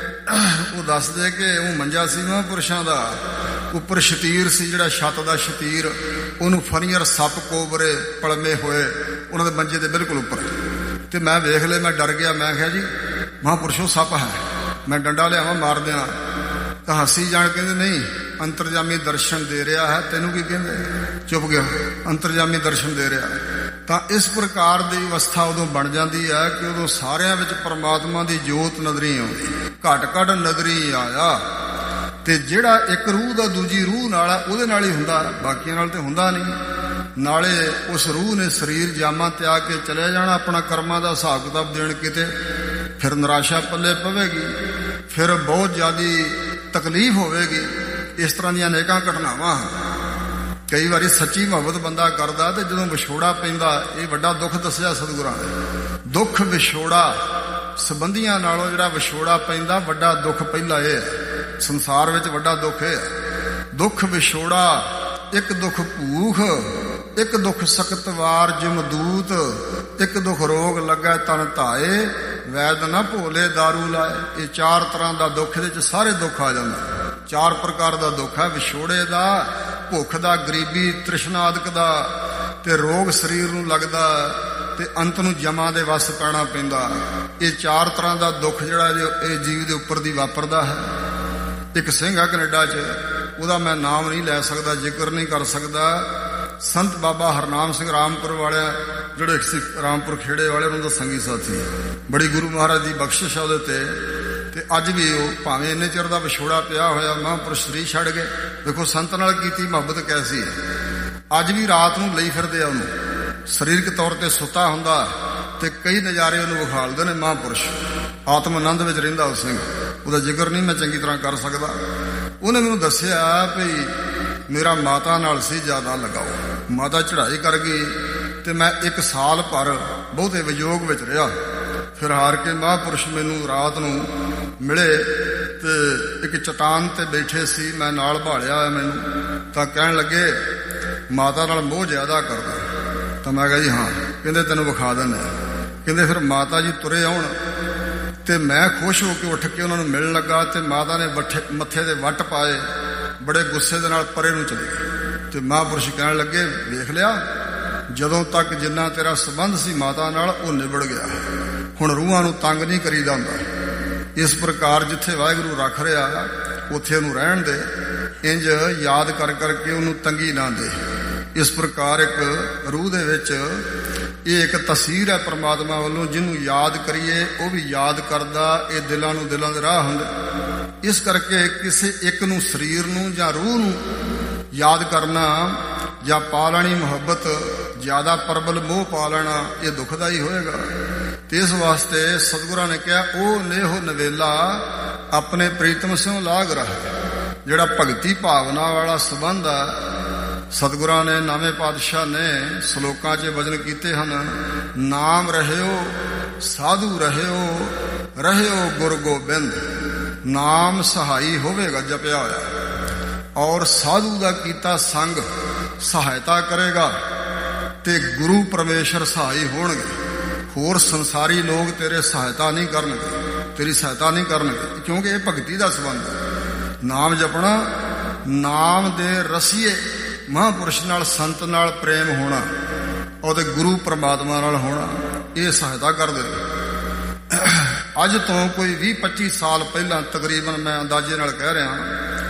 ਉਹ ਦੱਸਦੇ ਕਿ ਉਹ ਮੰਜਾ ਸੀ ਮਹਾਂਪੁਰਸ਼ਾਂ ਦਾ, ਉੱਪਰ ਸ਼ਤੀਰ ਸੀ, ਜਿਹੜਾ ਛੱਤ ਦਾ ਸ਼ਤੀਰ, ਉਹਨੂੰ ਫਨੀਅਰ ਸੱਪ ਕੋਬਰੇ ਪਲਮੇ ਹੋਏ ਉਹਨਾਂ ਦੇ ਮੰਜੇ ਦੇ ਬਿਲਕੁਲ ਉੱਪਰ। ਤੇ ਮੈਂ ਵੇਖ ਲਏ, ਮੈਂ ਡਰ ਗਿਆ। ਮੈਂ ਕਿਹਾ ਜੀ ਮਹਾਂਪੁਰਸ਼ੋ ਸੱਪ ਹੈ, ਮੈਂ ਡੰਡਾ ਲਿਆਵਾਂ ਮਾਰ ਦਿਆਂ। ਤਾਂ ਹੱਸੀ ਜਾਣ ਕਹਿੰਦੇ ਨਹੀਂ, ਅੰਤਰਜਾਮੀ ਦਰਸ਼ਨ ਦੇ ਰਿਹਾ ਹੈ। ਤੈਨੂੰ ਕੀ ਕਹਿੰਦੇ? ਚੁੱਪ ਗਿਆ। ਅੰਤਰਜਾਮੀ ਦਰਸ਼ਨ ਦੇ ਰਿਹਾ। ਤਾਂ ਇਸ ਪ੍ਰਕਾਰ ਦੀ ਅਵਸਥਾ ਉਦੋਂ ਬਣ ਜਾਂਦੀ ਹੈ ਕਿ ਉਦੋਂ ਸਾਰਿਆਂ ਵਿੱਚ ਪਰਮਾਤਮਾ ਦੀ ਜੋਤ ਨਜ਼ਰੀ ਆਉਂਦੀ, ਘਟ ਘਟ ਨਜ਼ਰੀ ਆਇਆ। ਤੇ ਜਿਹੜਾ ਇੱਕ ਰੂਹ ਦਾ ਦੂਜੀ ਰੂਹ ਨਾਲ ਆ, ਉਹਦੇ ਨਾਲ ਹੀ ਹੁੰਦਾ, ਬਾਕੀਆਂ ਨਾਲ ਤੇ ਹੁੰਦਾ ਨਹੀਂ। ਨਾਲੇ ਉਸ ਰੂਹ ਨੇ ਸਰੀਰ ਜਾਮਾ ਤਿਆਗ ਕੇ ਚਲੇ ਜਾਣਾ, ਆਪਣਾ ਕਰਮਾਂ ਦਾ ਹਿਸਾਬ ਕਿਤਾਬ ਦੇਣ ਕਿਤੇ। ਫਿਰ ਨਿਰਾਸ਼ਾ ਪੱਲੇ ਪਵੇਗੀ, ਫਿਰ ਬਹੁਤ ਜ਼ਿਆਦੀ ਤਕਲੀਫ ਹੋਵੇਗੀ। ਇਸ ਤਰ੍ਹਾਂ ਦੀਆਂ ਅਨੇਕਾਂ ਘਟਨਾਵਾਂ। ਕਈ ਵਾਰੀ ਸੱਚੀ ਮੁਹੱਬਤ ਬੰਦਾ ਕਰਦਾ ਤੇ ਜਦੋਂ ਵਿਛੋੜਾ ਪੈਂਦਾ, ਇਹ ਵੱਡਾ ਦੁੱਖ ਦੱਸਿਆ ਸਤਿਗੁਰਾਂ ਨੇ। ਦੁੱਖ ਵਿਛੋੜਾ ਸੰਬੰਧੀਆਂ ਨਾਲੋਂ ਜਿਹੜਾ ਵਿਛੋੜਾ ਪੈਂਦਾ, ਵੱਡਾ ਦੁੱਖ ਪਹਿਲਾ ਇਹ ਹੈ। ਸੰਸਾਰ ਵਿੱਚ ਵੱਡਾ ਦੁੱਖ ਇਹ ਹੈ, ਦੁੱਖ ਵਿਛੋੜਾ। ਇੱਕ ਦੁੱਖ ਭੂਖ, ਇੱਕ ਦੁੱਖ ਸਕਤਵਾਰ ਜਮਦੂਤ, ਇੱਕ ਦੁੱਖ ਰੋਗ ਲੱਗਾ ਤਨ ਧਾਏ, ਵੈਦ ਨਾ ਭੋਲੇ ਦਾਰੂ ਲਾਏ। ਇਹ 4 ਤਰ੍ਹਾਂ ਦਾ ਦੁੱਖ, ਇਹਦੇ ਚ ਸਾਰੇ ਦੁੱਖ ਆ ਜਾਂਦੇ। 4 ਪ੍ਰਕਾਰ ਦਾ ਦੁੱਖ ਹੈ, ਵਿਛੋੜੇ ਦਾ, ਭੁੱਖ ਦਾ, ਗਰੀਬੀ ਤ੍ਰਿਸ਼ਨਾ ਆਦਿਕ ਦਾ, ਤੇ ਰੋਗ ਸਰੀਰ ਨੂੰ ਲੱਗਦਾ, ਤੇ ਅੰਤ ਨੂੰ ਜਮਾਂ ਦੇ ਵੱਸ ਪੈਣਾ ਪੈਂਦਾ। ਇਹ 4 ਤਰ੍ਹਾਂ ਦਾ ਦੁੱਖ ਜਿਹੜਾ ਇਹ ਜੀਵ ਦੇ ਉੱਪਰ ਦੀ ਵਾਪਰਦਾ ਹੈ। ਇੱਕ ਸਿੰਘ ਆ ਕੈਨੇਡਾ 'ਚ, ਉਹਦਾ ਮੈਂ ਨਾਮ ਨਹੀਂ ਲੈ ਸਕਦਾ, ਜ਼ਿਕਰ ਨਹੀਂ ਕਰ ਸਕਦਾ। ਸੰਤ ਬਾਬਾ ਹਰਨਾਮ ਸਿੰਘ ਰਾਮਪੁਰ ਵਾਲਿਆਂ, ਜਿਹੜੇ ਸੀ ਰਾਮਪੁਰ ਖੇੜੇ ਵਾਲੇ, ਉਹਨਾਂ ਦਾ ਸੰਗੀ ਸਾਥੀ। ਬੜੀ ਗੁਰੂ ਮਹਾਰਾਜ ਦੀ ਬਖਸ਼ਿਸ਼ ਆ ਉਹਦੇ ਤੇ ਅੱਜ ਵੀ ਉਹ ਭਾਵੇਂ ਇੰਨੇ ਚਿਰ ਦਾ ਵਿਛੋੜਾ ਪਿਆ ਹੋਇਆ, ਮਹਾਂਪੁਰਸ਼ ਸਰੀਰ ਛੱਡ ਗਏ। ਦੇਖੋ ਸੰਤ ਨਾਲ ਕੀਤੀ ਮੁਹੱਬਤ ਕੈਸੀ ਹੈ। ਅੱਜ ਵੀ ਰਾਤ ਨੂੰ ਲਈ ਫਿਰਦੇ ਆ ਉਹਨੂੰ, ਸਰੀਰਕ ਤੌਰ ਤੇ ਸੁੱਤਾ ਹੁੰਦਾ ਤੇ ਕਈ ਨਜ਼ਾਰੇ ਉਹਨੂੰ ਵਿਖਾਲਦੇ ਨੇ ਮਹਾਂਪੁਰਸ਼। ਆਤਮ ਆਨੰਦ ਵਿੱਚ ਰਹਿੰਦਾ ਉਹ ਸਿੰਘ। ਉਹਦਾ ਜ਼ਿਕਰ ਨਹੀਂ ਮੈਂ ਚੰਗੀ ਤਰ੍ਹਾਂ ਕਰ ਸਕਦਾ। ਉਹਨੇ ਮੈਨੂੰ ਦੱਸਿਆ ਵੀ ਮੇਰਾ ਮਾਤਾ ਨਾਲ ਸੀ ਜ਼ਿਆਦਾ ਲਗਾਓ। ਮਾਤਾ ਚੜ੍ਹਾਈ ਕਰ ਗਈ ਤੇ ਮੈਂ 1 ਸਾਲ ਭਰ ਬਹੁਤੇ ਵਿਯੋਗ ਵਿੱਚ ਰਿਹਾ। ਫਿਰ ਹਾਰ ਕੇ ਮਹਾਂਪੁਰਸ਼ ਮੈਨੂੰ ਰਾਤ ਨੂੰ ਮਿਲੇ ਤੇ ਇੱਕ ਚਟਾਨ ਤੇ ਬੈਠੇ ਸੀ, ਮੈਂ ਨਾਲ ਭਾਲਿਆ ਹੋਇਆ ਮੈਨੂੰ। ਤਾਂ ਕਹਿਣ ਲੱਗੇ ਮਾਤਾ ਨਾਲ ਮੋਹ ਜ਼ਿਆਦਾ ਕਰਦਾ। ਤਾਂ ਮੈਂ ਕਿਹਾ ਜੀ ਹਾਂ। ਕਹਿੰਦੇ ਤੈਨੂੰ ਵਿਖਾ ਦਿੰਦੇ। ਕਹਿੰਦੇ ਫਿਰ ਮਾਤਾ ਜੀ ਤੁਰੇ ਆਉਣ ਤੇ ਮੈਂ ਖੁਸ਼ ਹੋ ਕੇ ਉੱਠ ਕੇ ਉਹਨਾਂ ਨੂੰ ਮਿਲਣ ਲੱਗਾ ਤੇ ਮਾਤਾ ਨੇ ਮੱਥੇ ਦੇ ਵੱਟ ਪਾਏ, ਬੜੇ ਗੁੱਸੇ ਦੇ ਨਾਲ ਪਰੇ ਨੂੰ ਚਲੇ ਗਏ। ਤੇ ਮਹਾਂਪੁਰਸ਼ ਕਹਿਣ ਲੱਗੇ ਵੇਖ ਲਿਆ, ਜਦੋਂ ਤੱਕ ਜਿੰਨਾ ਤੇਰਾ ਸੰਬੰਧ ਸੀ ਮਾਤਾ ਨਾਲ ਉਹ ਨਿਬੜ ਗਿਆ, ਹੁਣ ਰੂਹਾਂ ਨੂੰ ਤੰਗ ਨਹੀਂ ਕਰੀਦਾ ਹੁੰਦਾ। ਇਸ ਪ੍ਰਕਾਰ ਜਿੱਥੇ ਵਾਹਿਗੁਰੂ ਰੱਖ ਰਿਹਾ ਉੱਥੇ ਉਹਨੂੰ ਰਹਿਣ ਦੇ, ਇੰਜ ਯਾਦ ਕਰ ਕਰਕੇ ਉਹਨੂੰ ਤੰਗੀ ਨਾ ਦੇ। ਇਸ ਪ੍ਰਕਾਰ ਇੱਕ ਰੂਹ ਦੇ ਵਿੱਚ ਇਹ ਇੱਕ ਤਸਵੀਰ ਹੈ ਪਰਮਾਤਮਾ ਵੱਲੋਂ, ਜਿਹਨੂੰ ਯਾਦ ਕਰੀਏ ਉਹ ਵੀ ਯਾਦ ਕਰਦਾ। ਇਹ ਦਿਲਾਂ ਨੂੰ ਦਿਲਾਂ ਦੇ ਰਾਹ ਹੁੰਦੇ। ਇਸ ਕਰਕੇ ਕਿਸੇ ਇੱਕ ਨੂੰ, ਸਰੀਰ ਨੂੰ ਜਾਂ ਰੂਹ ਨੂੰ ਯਾਦ ਕਰਨਾ ਜਾਂ ਪਾ ਲੈਣੀ ਮੁਹੱਬਤ, ਜ਼ਿਆਦਾ ਪ੍ਰਬਲ ਮੋਹ ਪਾ ਲੈਣਾ, ਇਹ ਦੁਖਦਾਈ ਹੋਏਗਾ। ਤੇ ਇਸ ਵਾਸਤੇ ਸਤਿਗੁਰਾਂ ਨੇ ਕਿਹਾ ਉਹ ਨੇਹੋ ਨਵੇਲਾ ਆਪਣੇ ਪ੍ਰੀਤਮ ਸਿਉ ਲਾਗ ਰਹਾ। ਜਿਹੜਾ ਭਗਤੀ ਭਾਵਨਾ ਵਾਲਾ ਸੰਬੰਧ ਆ, ਸਤਿਗੁਰਾਂ ਨੇ ਨਵੇਂ ਪਾਤਸ਼ਾਹ ਨੇ ਸ਼ਲੋਕਾਂ 'ਚ ਵਚਨ ਕੀਤੇ ਹਨ। ਨਾਮ ਰਹਿਓ ਸਾਧੂ ਰਹਿਓ, ਰਹਿਓ ਗੁਰ ਗੋਬਿੰਦ। ਨਾਮ ਸਹਾਈ ਹੋਵੇਗਾ ਜਪਿਆ ਹੋਇਆ, ਔਰ ਸਾਧੂ ਦਾ ਕੀਤਾ ਸੰਗ ਸਹਾਇਤਾ ਕਰੇਗਾ, ਤੇ ਗੁਰੂ ਪਰਮੇਸ਼ਰ ਸਹਾਈ ਹੋਣਗੇ। ਹੋਰ ਸੰਸਾਰੀ ਲੋਕ ਤੇਰੇ ਸਹਾਇਤਾ ਨਹੀਂ ਕਰਨਗੇ, ਤੇਰੀ ਸਹਾਇਤਾ ਨਹੀਂ ਕਰਨਗੇ, ਕਿਉਂਕਿ ਇਹ ਭਗਤੀ ਦਾ ਸੰਬੰਧ ਹੈ। ਨਾਮ ਜਪਣਾ, ਨਾਮ ਦੇ ਰਸੀਏ ਮਹਾਂਪੁਰਸ਼ ਨਾਲ, ਸੰਤ ਨਾਲ ਪ੍ਰੇਮ ਹੋਣਾ, ਉਹਦੇ ਗੁਰੂ ਪਰਮਾਤਮਾ ਨਾਲ ਹੋਣਾ, ਇਹ ਸਹਾਇਤਾ ਕਰਦੇ ਨੇ। ਅੱਜ ਤੋਂ ਕੋਈ 20-25 ਸਾਲ ਪਹਿਲਾਂ ਤਕਰੀਬਨ, ਮੈਂ ਅੰਦਾਜ਼ੇ ਨਾਲ ਕਹਿ ਰਿਹਾ,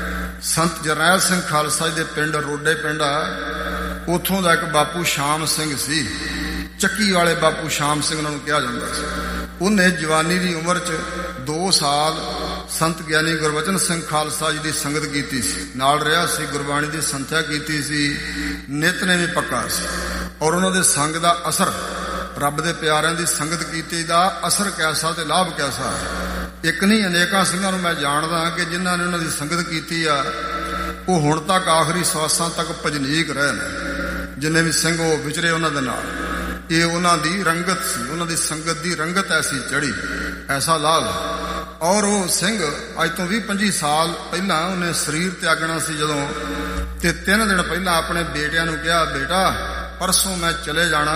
ਸੰਤ ਜਰਨੈਲ ਸਿੰਘ ਖਾਲਸਾ ਜੀ ਦੇ ਪਿੰਡ ਰੋਡੇ ਪਿੰਡ ਆ, ਉੱਥੋਂ ਦਾ ਇੱਕ ਬਾਪੂ ਸ਼ਾਮ ਸਿੰਘ ਸੀ, ਚੱਕੀ ਵਾਲੇ ਬਾਪੂ ਸ਼ਾਮ ਸਿੰਘ ਉਹਨਾਂ ਨੂੰ ਕਿਹਾ ਜਾਂਦਾ ਸੀ। ਉਹਨੇ ਜਵਾਨੀ ਦੀ ਉਮਰ 'ਚ 2 ਸਾਲ ਸੰਤ ਗਿਆਨੀ ਗੁਰਬਚਨ ਸਿੰਘ ਖਾਲਸਾ ਜੀ ਦੀ ਸੰਗਤ ਕੀਤੀ ਸੀ, ਨਾਲ ਰਿਹਾ ਸੀ, ਗੁਰਬਾਣੀ ਦੀ ਸੰਥਿਆ ਕੀਤੀ ਸੀ, ਨਿਤਨੇਮ ਵੀ ਪੱਕਾ ਸੀ। ਔਰ ਉਹਨਾਂ ਦੇ ਸੰਗ ਦਾ ਅਸਰ, ਰੱਬ ਦੇ ਪਿਆਰਿਆਂ ਦੀ ਸੰਗਤ ਕੀਤੀ ਦਾ ਅਸਰ ਕੈਸਾ ਤੇ ਲਾਭ ਕੈਸਾ। ਇੱਕ ਨਹੀਂ ਅਨੇਕਾਂ ਸਿੰਘਾਂ ਨੂੰ ਮੈਂ ਜਾਣਦਾ ਕਿ ਜਿਨ੍ਹਾਂ ਨੇ ਉਹਨਾਂ ਦੀ ਸੰਗਤ ਕੀਤੀ ਆ ਉਹ ਹੁਣ ਤੱਕ ਆਖਰੀ ਸਵਾਸਾਂ ਤੱਕ ਭਜਨੀਕ ਰਹੇ ਨੇ। ਜਿੰਨੇ ਵੀ ਸਿੰਘ ਉਹ ਵਿਚਰੇ ਉਹਨਾਂ ਦੇ ਨਾਲ, ਇਹ ਉਹਨਾਂ ਦੀ ਰੰਗਤ ਸੀ, ਉਹਨਾਂ ਦੀ ਸੰਗਤ ਦੀ ਰੰਗਤ ਐਸੀ ਚੜੀ, ਐਸਾ ਲਾਭ। ਔਰ ਉਹ ਸਿੰਘ ਅੱਜ ਤੋਂ 20-25 ਸਾਲ ਪਹਿਲਾਂ ਉਹਨੇ ਸਰੀਰ ਤਿਆਗਣਾ ਸੀ ਜਦੋਂ, ਤੇ 3 ਦਿਨ ਪਹਿਲਾਂ ਆਪਣੇ ਬੇਟਿਆਂ ਨੂੰ ਕਿਹਾ, ਬੇਟਾ ਪਰਸੋਂ ਮੈਂ ਚਲੇ ਜਾਣਾ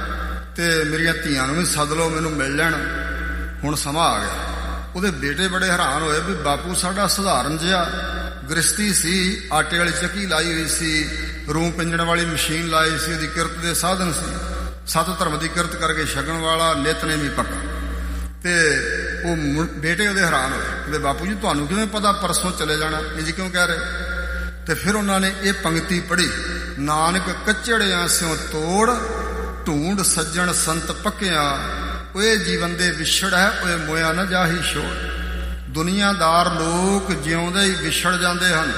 ਤੇ ਮੇਰੀਆਂ ਧੀਆਂ ਨੂੰ ਵੀ ਸੱਦ ਲਓ, ਮੈਨੂੰ ਮਿਲ ਲੈਣ, ਹੁਣ ਸਮਾਂ ਆ ਗਿਆ। ਉਹਦੇ ਬੇਟੇ ਬੜੇ ਹੈਰਾਨ ਹੋਏ ਵੀ ਬਾਪੂ ਸਾਡਾ ਸਧਾਰਨ ਜਿਹਾ ਗ੍ਰਸਤੀ ਸੀ, ਆਟੇ ਵਾਲੀ ਚੱਕੀ ਲਾਈ ਹੋਈ ਸੀ, ਰੂੰ ਪਿੰਜਣ ਵਾਲੀ ਮਸ਼ੀਨ ਲਾਈ ਸੀ, ਉਹਦੀ ਕਿਰਤ ਦੇ ਸਾਧਨ ਸੀ, 7 ਧਰਮ ਦੀ ਕਿਰਤ ਕਰਕੇ ਛਕਣ ਵਾਲਾ, ਨਿਤਨੇਮੀ ਪੱਕਾ। ਤੇ ਉਹ ਬੇਟੇ ਉਹਦੇ ਹੈਰਾਨ ਹੋਏ ਕਿ ਬਾਪੂ ਜੀ ਤੁਹਾਨੂੰ ਕਿਵੇਂ ਪਤਾ ਪਰਸੋਂ ਚਲੇ ਜਾਣਾ, ਇਹ ਜੀ ਕਿਉਂ ਕਹਿ ਰਹੇ? ਤੇ ਫਿਰ ਉਹਨਾਂ ਨੇ ਇਹ ਪੰਕਤੀ ਪੜ੍ਹੀ, ਨਾਨਕ ਕੱਚੜਿਆਂ ਸਿਓ ਤੋੜ, ਢੂੰਡ ਸੱਜਣ ਸੰਤ ਪੱਕਿਆਂ, ਓਏ ਜੀਵਨ ਦੇ ਵਿਛੜ ਹੈ, ਓਏ ਮੋਇਆ ਨਾ ਜਾਹੀ ਛੋੜ। ਦੁਨੀਆਦਾਰ ਲੋਕ ਜਿਉਂਦੇ ਹੀ ਵਿਛੜ ਜਾਂਦੇ ਹਨ,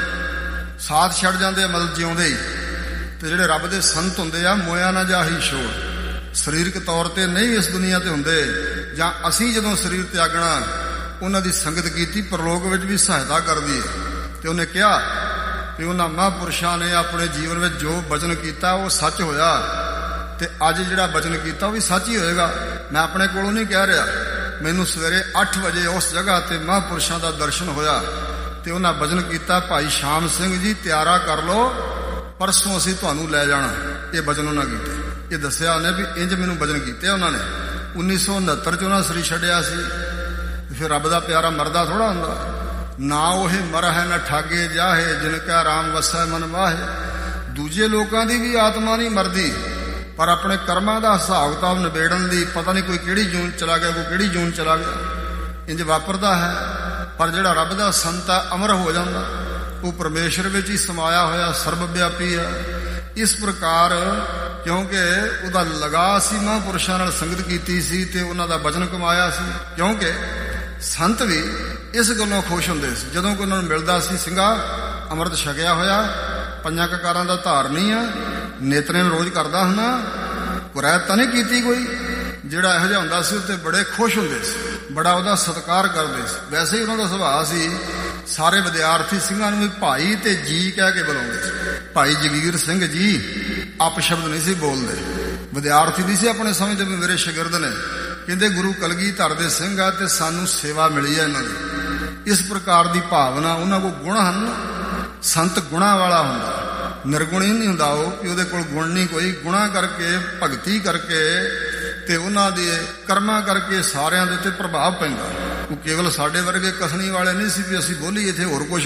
ਸਾਥ ਛੱਡ ਜਾਂਦੇ ਆ, ਮਤਲਬ ਜਿਉਂਦੇ ਹੀ। ਤੇ ਜਿਹੜੇ ਰੱਬ ਦੇ ਸੰਤ ਹੁੰਦੇ ਆ, ਮੋਇਆ ਨਾ ਜਾਹੀ ਛੋੜ, ਸਰੀਰਕ ਤੌਰ ਤੇ ਨਹੀਂ ਇਸ ਦੁਨੀਆ ਤੇ ਹੁੰਦੇ, ਜਾਂ ਅਸੀਂ ਜਦੋਂ ਸਰੀਰ ਤਿਆਗਣਾ ਉਹਨਾਂ ਦੀ ਸੰਗਤ ਕੀਤੀ, ਪਰਲੋਕ ਵਿੱਚ ਵੀ ਸਹਾਇਤਾ ਕਰਦੀ ਹੈ। ਤੇ ਉਹਨੇ ਕਿਹਾ ਕਿ ਉਹਨਾਂ ਮਹਾਂਪੁਰਸ਼ਾਂ ਨੇ ਆਪਣੇ ਜੀਵਨ ਵਿੱਚ ਜੋ ਬਚਨ ਕੀਤਾ ਉਹ ਸੱਚ ਹੋਇਆ, ਤੇ ਅੱਜ ਜਿਹੜਾ ਬਚਨ ਕੀਤਾ ਉਹ ਵੀ ਸੱਚ ਹੀ ਹੋਏਗਾ। ਮੈਂ ਆਪਣੇ ਕੋਲੋਂ ਨਹੀਂ ਕਹਿ ਰਿਹਾ, ਮੈਨੂੰ ਸਵੇਰੇ 8 ਵਜੇ ਉਸ ਜਗ੍ਹਾ ਤੇ ਮਹਾਂਪੁਰਸ਼ਾਂ ਦਾ ਦਰਸ਼ਨ ਹੋਇਆ ਤੇ ਉਹਨਾਂ ਬਚਨ ਕੀਤਾ, ਭਾਈ ਸ਼ਾਮ ਸਿੰਘ ਜੀ ਤਿਆਰਾ ਕਰ ਲਓ, ਪਰਸੋਂ ਅਸੀਂ ਤੁਹਾਨੂੰ ਲੈ ਜਾਣਾ। ਇਹ ਬਚਨ ਉਹਨਾਂ ਕੀਤੇ, ਇਹ ਦੱਸਿਆ ਉਹਨੇ ਵੀ ਇੰਜ ਮੈਨੂੰ ਬਚਨ ਕੀਤੇ ਉਹਨਾਂ ਨੇ। 1969 ਚ ਉਹਨਾਂ ਸਰੀਰ ਛੱਡਿਆ ਸੀ। ਫਿਰ ਰੱਬ ਦਾ ਪਿਆਰਾ ਮਰਦਾ ਥੋੜਾ ਹੁੰਦਾ, ਨਾ ਉਹ ਮਰ ਹੈ ਨਾ ਠਾਗੇ ਜਾਹੇ, ਜਿਨ ਕਾ ਰਾਮ ਵਸੈ ਮਨ ਮਾਹੇ। ਦੂਜੇ ਲੋਕਾਂ ਦੀ ਵੀ ਆਤਮਾ ਨਹੀਂ ਮਰਦੀ, ਪਰ ਆਪਣੇ ਕਰਮਾਂ ਦਾ ਹਿਸਾਬ ਕਿਤਾਬ ਨਿਬੇੜਨ ਦੀ ਪਤਾ ਨਹੀਂ ਕੋਈ ਕਿਹੜੀ ਜੂਨ ਚਲਾ ਗਿਆ, ਕੋਈ ਕਿਹੜੀ ਜੂਨ ਚਲਾ ਗਿਆ, ਇੰਜ ਵਾਪਰਦਾ ਹੈ। ਪਰ ਜਿਹੜਾ ਰੱਬ ਦਾ ਸੰਤ ਹੈ ਅਮਰ ਹੋ ਜਾਂਦਾ, ਉਹ ਪਰਮੇਸ਼ਰ ਵਿੱਚ ਹੀ ਸਮਾਇਆ ਹੋਇਆ ਸਰਬ ਵਿਆਪੀ ਹੈ। ਇਸ ਪ੍ਰਕਾਰ ਕਿਉਂਕਿ ਉਹਦਾ ਲਗਾ ਸੀ, ਮਹਾਂਪੁਰਸ਼ਾਂ ਨਾਲ ਸੰਗਤ ਕੀਤੀ ਸੀ ਤੇ ਉਹਨਾਂ ਦਾ ਬਚਨ ਕਮਾਇਆ ਸੀ। ਕਿਉਂਕਿ ਸੰਤ ਵੀ ਇਸ ਗੱਲੋਂ ਖੁਸ਼ ਹੁੰਦੇ ਸੀ ਜਦੋਂ ਕੋਈ ਉਹਨਾਂ ਨੂੰ ਮਿਲਦਾ ਸੀ, ਸਿੰਘਾ ਅੰਮ੍ਰਿਤ ਛਕਿਆ ਹੋਇਆ, 5 ਕਕਾਰਾਂ ਦਾ ਧਾਰਨੀ ਆ, ਨੇਤਨੇਮ ਰੋਜ਼ ਕਰਦਾ ਹੁੰਦਾ, ਕੁਰੈਤ ਤਾਂ ਨਹੀਂ ਕੀਤੀ ਕੋਈ। ਜਿਹੜਾ ਇਹੋ ਜਿਹਾ ਹੁੰਦਾ ਸੀ ਉੱਤੇ ਬੜੇ ਖੁਸ਼ ਹੁੰਦੇ ਸੀ, ਬੜਾ ਉਹਦਾ ਸਤਿਕਾਰ ਕਰਦੇ ਸੀ। ਵੈਸੇ ਹੀ ਉਹਨਾਂ ਦਾ ਸੁਭਾਅ ਸੀ, ਸਾਰੇ ਵਿਦਿਆਰਥੀ ਸਿੰਘਾਂ ਨੂੰ ਵੀ ਭਾਈ ਤੇ ਜੀ ਕਹਿ ਕੇ ਬੁਲਾਉਂਦੇ ਸੀ। ਭਾਈ ਜਗੀਰ ਸਿੰਘ ਜੀ ਅਪ ਸ਼ਬਦ ਨਹੀਂ ਸੀ ਬੋਲਦੇ। ਵਿਦਿਆਰਥੀ ਨਹੀਂ ਸੀ ਆਪਣੇ ਸਮਝਦੇ ਵੀ ਮੇਰੇ ਸ਼ਾਗਿਰਦ ਨੇ, ਕਹਿੰਦੇ ਗੁਰੂ ਕਲਗੀਧਰ ਦੇ ਸਿੰਘ ਆ ਤੇ ਸਾਨੂੰ ਸੇਵਾ ਮਿਲੀ ਹੈ ਇਹਨਾਂ ਦੀ। ਇਸ ਪ੍ਰਕਾਰ ਦੀ ਭਾਵਨਾ, ਉਹਨਾਂ ਕੋਲ ਗੁਣ ਹਨ। ਸੰਤ ਗੁਣਾ ਵਾਲਾ ਹੁੰਦਾ, ਨਿਰਗੁਣੀ ਨਹੀਂ ਹੁੰਦਾ ਉਹ, ਕਿ ਉਹਦੇ ਕੋਲ ਗੁਣ ਨਹੀਂ ਕੋਈ। ਗੁਣਾ ਕਰਕੇ, ਭਗਤੀ ਕਰਕੇ ਤੇ ਉਹਨਾਂ ਦੇ ਕਰਮਾਂ ਕਰਕੇ ਸਾਰਿਆਂ ਦੇ ਉੱਤੇ ਪ੍ਰਭਾਵ ਪੈਂਦਾ। ਉਹ ਕੇਵਲ ਸਾਡੇ ਵਰਗੇ ਕਸਣੀ ਵਾਲੇ ਨਹੀਂ ਸੀ ਵੀ ਅਸੀਂ ਬੋਲੀਏ ਇੱਥੇ ਹੋਰ ਕੁਛ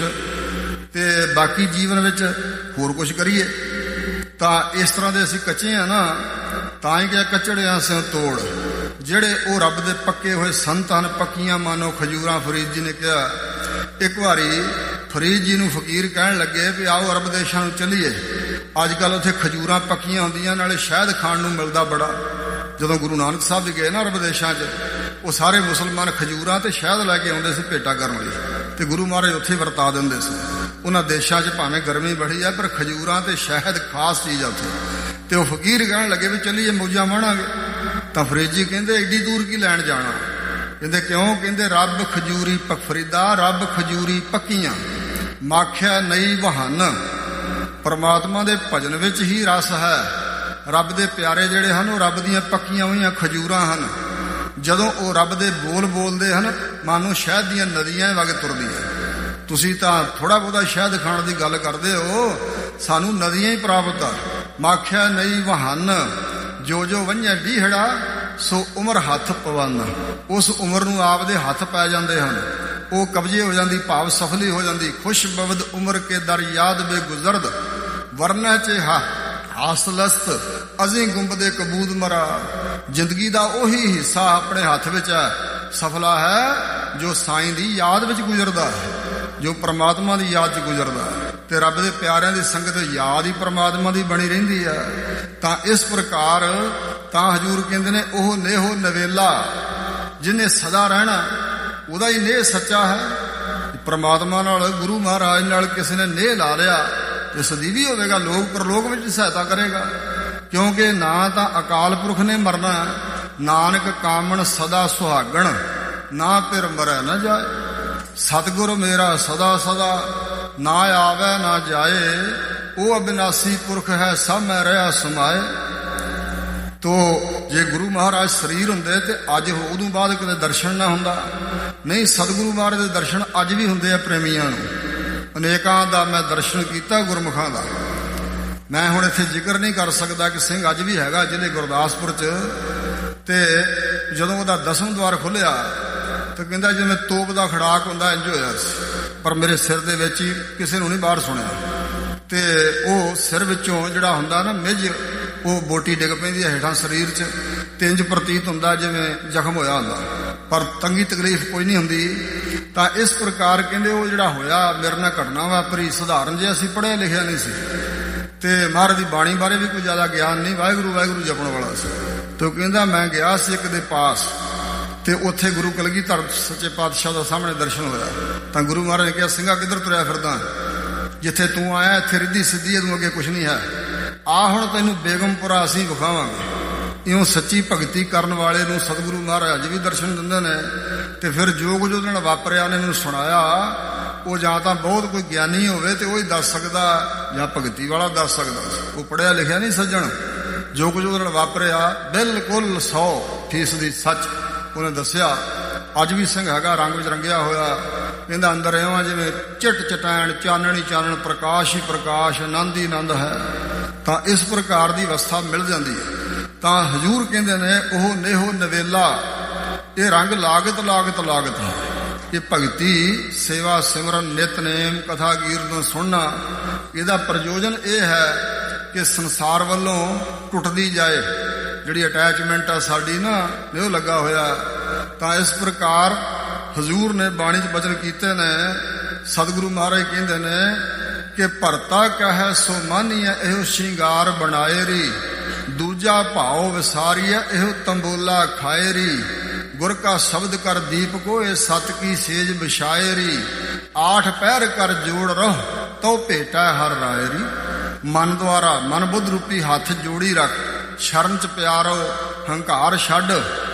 ਤੇ ਬਾਕੀ ਜੀਵਨ ਵਿੱਚ ਹੋਰ ਕੁਛ ਕਰੀਏ। ਤਾਂ ਇਸ ਤਰ੍ਹਾਂ ਦੇ ਅਸੀਂ ਕੱਚੇ ਆ ਨਾ, ਤਾਂ ਹੀ ਕਿ ਕੱਚੜਿਆਂ ਸਿਓ ਤੋੜ। ਜਿਹੜੇ ਉਹ ਰੱਬ ਦੇ ਪੱਕੇ ਹੋਏ ਸੰਤ ਹਨ, ਪੱਕੀਆਂ ਮਾਨੋ ਖਜੂਰਾਂ। ਫਰੀਦ ਜੀ ਨੇ ਕਿਹਾ, ਇੱਕ ਵਾਰੀ ਫਰੀਦ ਜੀ ਨੂੰ ਫਕੀਰ ਕਹਿਣ ਲੱਗੇ ਵੀ ਆਓ ਅਰਬ ਦੇਸ਼ਾਂ ਨੂੰ ਚੱਲੀਏ, ਅੱਜ ਕੱਲ੍ਹ ਉੱਥੇ ਖਜੂਰਾਂ ਪੱਕੀਆਂ ਹੁੰਦੀਆਂ, ਨਾਲੇ ਸ਼ਹਿਦ ਖਾਣ ਨੂੰ ਮਿਲਦਾ ਬੜਾ। ਜਦੋਂ ਗੁਰੂ ਨਾਨਕ ਸਾਹਿਬ ਵੀ ਗਏ ਨਾ ਅਰਬ ਦੇਸ਼ਾਂ 'ਚ, ਉਹ ਸਾਰੇ ਮੁਸਲਮਾਨ ਖਜੂਰਾਂ ਤੇ ਸ਼ਹਿਦ ਲੈ ਕੇ ਆਉਂਦੇ ਸੀ ਭੇਟਾ ਕਰਨ ਲਈ, ਤੇ ਗੁਰੂ ਮਹਾਰਾਜ ਉੱਥੇ ਵਰਤਾ ਦਿੰਦੇ ਸੀ। ਉਹਨਾਂ ਦੇਸ਼ਾਂ 'ਚ ਭਾਵੇਂ ਗਰਮੀ ਬੜੀ ਆ, ਪਰ ਖਜੂਰਾਂ ਤੇ ਸ਼ਹਿਦ ਖਾਸ ਚੀਜ਼ ਆ ਉੱਥੇ। ਤੇ ਉਹ ਫਕੀਰ ਕਹਿਣ ਲੱਗੇ ਵੀ ਚੱਲੀਏ ਮੌਜਾਂ ਮਾਣਾਂਗੇ। ਤਾਂ ਫਰੀਦ ਜੀ ਕਹਿੰਦੇ ਐਡੀ ਦੂਰ ਕੀ ਲੈਣ ਜਾਣਾ? ਕਹਿੰਦੇ ਕਿਉਂ? ਕਹਿੰਦੇ ਰੱਬ ਖਜੂਰੀ ਫਰੀਦਾ, ਰੱਬ ਖਜੂਰੀ ਪੱਕੀਆਂ, ਮਾਖਿਆ ਨਈ ਵਹਨ। ਪਰਮਾਤਮਾ ਦੇ ਭਜਨ ਵਿੱਚ ਹੀ ਰਸ ਹੈ। ਰੱਬ ਦੇ ਪਿਆਰੇ ਜਿਹੜੇ ਹਨ ਉਹ ਰੱਬ ਦੀਆਂ ਪੱਕੀਆਂ ਹੋਈਆਂ ਖਜੂਰਾਂ ਹਨ। ਜਦੋਂ ਉਹ ਰੱਬ ਦੇ ਬੋਲ ਬੋਲਦੇ ਹਨ, ਮਾਨੋ ਸ਼ਹਿਦ ਦੀਆਂ ਨਦੀਆਂ ਵਗ ਤੁਰਦੀਆਂ। ਤੁਸੀਂ ਤਾਂ ਥੋੜਾ ਬਹੁਤਾ ਸ਼ਹਿਦ ਖਾਣ ਦੀ ਗੱਲ ਕਰਦੇ ਹੋ, ਸਾਨੂੰ ਨਦੀਆਂ ਹੀ ਪ੍ਰਾਪਤ ਆ। ਮਾਖਿਆ ਨਈ ਵਹਨ, ਜੋ ਜੋ ਵੰਝੇ ਡੀਹੜਾ, ਸੋ ਉਮਰ ਹੱਥ ਪਵਨ। ਉਸ ਉਮਰ ਨੂੰ ਆਪਦੇ ਹੱਥ ਪੈ ਜਾਂਦੇ ਹਨ, ਉਹ ਕਬਜ਼ੇ ਹੋ ਜਾਂਦੀ, ਭਾਵ ਸਫਲੀ ਹੋ ਜਾਂਦੀ। ਖੁਸ਼ ਬਵਦ ਉਮਰ ਕੇ ਦਰ ਯਾਦ ਬੇ ਗੁਜ਼ਰਦ, ਵਰਨਾ ਚ ਹਾਸਲਸਤ ਅਜ਼ੀ ਗੁੰਬਦੇ ਕਬੂਦ ਮਰਾ। ਜ਼ਿੰਦਗੀ ਦਾ ਉਹੀ ਹਿੱਸਾ ਆਪਣੇ ਹੱਥ ਵਿੱਚ ਹੈ, ਸਫਲਾ ਹੈ ਜੋ ਸਾਈਂ ਦੀ ਯਾਦ ਵਿੱਚ ਗੁਜ਼ਰਦਾ ਹੈ, ਜੋ ਪ੍ਰਮਾਤਮਾ ਦੀ ਯਾਦ 'ਚ ਗੁਜ਼ਰਦਾ ਹੈ। ਤੇ ਰੱਬ ਦੇ ਪਿਆਰਿਆਂ ਦੀ ਸੰਗਤ ਯਾਦ ਹੀ ਪ੍ਰਮਾਤਮਾ ਦੀ ਬਣੀ ਰਹਿੰਦੀ ਹੈ। ਤਾਂ ਇਸ ਪ੍ਰਕਾਰ ਤਾਂ ਹਜ਼ੂਰ ਕਹਿੰਦੇ ਨੇ, ਉਹ ਨੇਹੋ ਨਵੇਲਾ, ਜਿਹਨੇ ਸਦਾ ਰਹਿਣਾ ਉਹਦਾ ਹੀ ਨੇਹ ਸੱਚਾ ਹੈ। ਪ੍ਰਮਾਤਮਾ ਨਾਲ, ਗੁਰੂ ਮਹਾਰਾਜ ਨਾਲ ਕਿਸੇ ਨੇ ਨੇਹ ਲਾ ਲਿਆ ਤੇ ਸਦੀਵੀ ਹੋਵੇਗਾ, ਲੋਕ ਪਰਲੋਕ ਵਿੱਚ ਸਹਾਇਤਾ ਕਰੇਗਾ। ਕਿਉਂਕਿ ਨਾ ਤਾਂ ਅਕਾਲ ਪੁਰਖ ਨੇ ਮਰਨਾ, ਨਾਨਕ ਕਾਮਣ ਸਦਾ ਸੁਹਾਗਣ। ना फिर मरै न जाए। सतगुर मेरा सदा सदा, ना आवे ना जाए। वो अविनाशी पुरख है, सब मैं रहा समाए। तो जे गुरु महाराज शरीर हुंदे ते अज उदों बाद कदे दर्शन ना हुंदा नहीं। सतगुरु महाराज दे दर्शन अज भी हुंदे आ प्रेमियां नूं। अनेकां दा मैं दर्शन कीता गुरमुखां दा। मैं हुण इत्थे जिक्र नहीं कर सकदा कि सिंह अज भी हैगा जिले गुरदासपुर च। ते जदों उहदा 10वां द्वार खुलिया तो कहंदा जिवें तोप दा खड़ाक हुंदा इंज होया सी, पर मेरे सिर दे विच ही किसे नूं नहीं बाहर सुणिया। ते ओह सिर विचों जिहड़ा हुंदा ना मिज, वो बोटी डिग पैंदी है हेठां शरीर च, ते इंज प्रतीत हुंदा जिवें जख्म होया हुंदा, पर तंगी तकलीफ कोई नहीं हुंदी। तां इस प्रकार कहंदे वो जिहड़ा होया मेरे नाल घटना वापरी, सधारण जे असीं पढ़िया लिखिया नहीं सी ते महाराज दी बाणी बारे भी कोई ज्यादा ज्ञान नहीं, वाहिगुरू वाहिगुरू जपण वाला सी। तो कहंदा मैं गया सी एक दे पास, ते उत्थे गुरु कलगीधर सच्चे पातशाह दा सामने दर्शन होया। तां गुरु महाराज ने कहा, सिंघा किधर तुरया फिरदा, जिथे तू आया इत्थे रिद्धी सिद्धी है, तू अगे कुछ नहीं है। आ हुण तैनूं बेगमपुरा असीं विखावांगे। इउं सच्ची भगती करन वाले नूं सतगुरु महाराज भी दर्शन दिंदे ने। ते फिर जो कुछ उहदे नाल वापरिया उहने मैनूं सुणाया, वो जां तां बहुत कोई ज्ञानी होवे ते ओही दस सकदा, जां भगती वाला दस सकदा। वो पढ़िया लिखिया नहीं सज्जण। जो कुछ उहदे नाल वापरिया बिल्कुल 100% सच उन्हें दसिया। अज भी सिंह हैगा, रंग विच रंगिया होया। कहंदा अंदर एवां जिवें चिट चटैन, चानण ही चानण, प्रकाश ही प्रकाश, आनंद ही आनंद है। तां इस प्रकार की अवस्था मिल जाती है। तां हजूर कहंदे ने ओह नेहो नवेला, ये रंग लागत लागत लागत है। ये भगती सेवा सिमरन नितनेम कथा कीर्तन सुनना, इसदा प्रयोजन यह है कि संसार वालों टुटदी जाए जिहड़ी अटैचमेंट आ साडी ना, नेहो लगा होया। तां इस प्रकार हजूर ने बाणी च बचन कीते ने। सतगुरु महाराज कहंदे ने कि भरता कहे सो मानिया, एहो श्रृंगार बनाए री। दूजा भाव विसारिया, एहो तंबोला खाए री। गुर का शब्द कर दीप को, ए सत की सेज बिछाए री। 8 पैर कर जोड़ रहो, तो भेटा हर राय री। मन द्वारा मन बुद्ध रूपी हाथ जोड़ी रख। शरण च प्यारो हंकार छड्ड,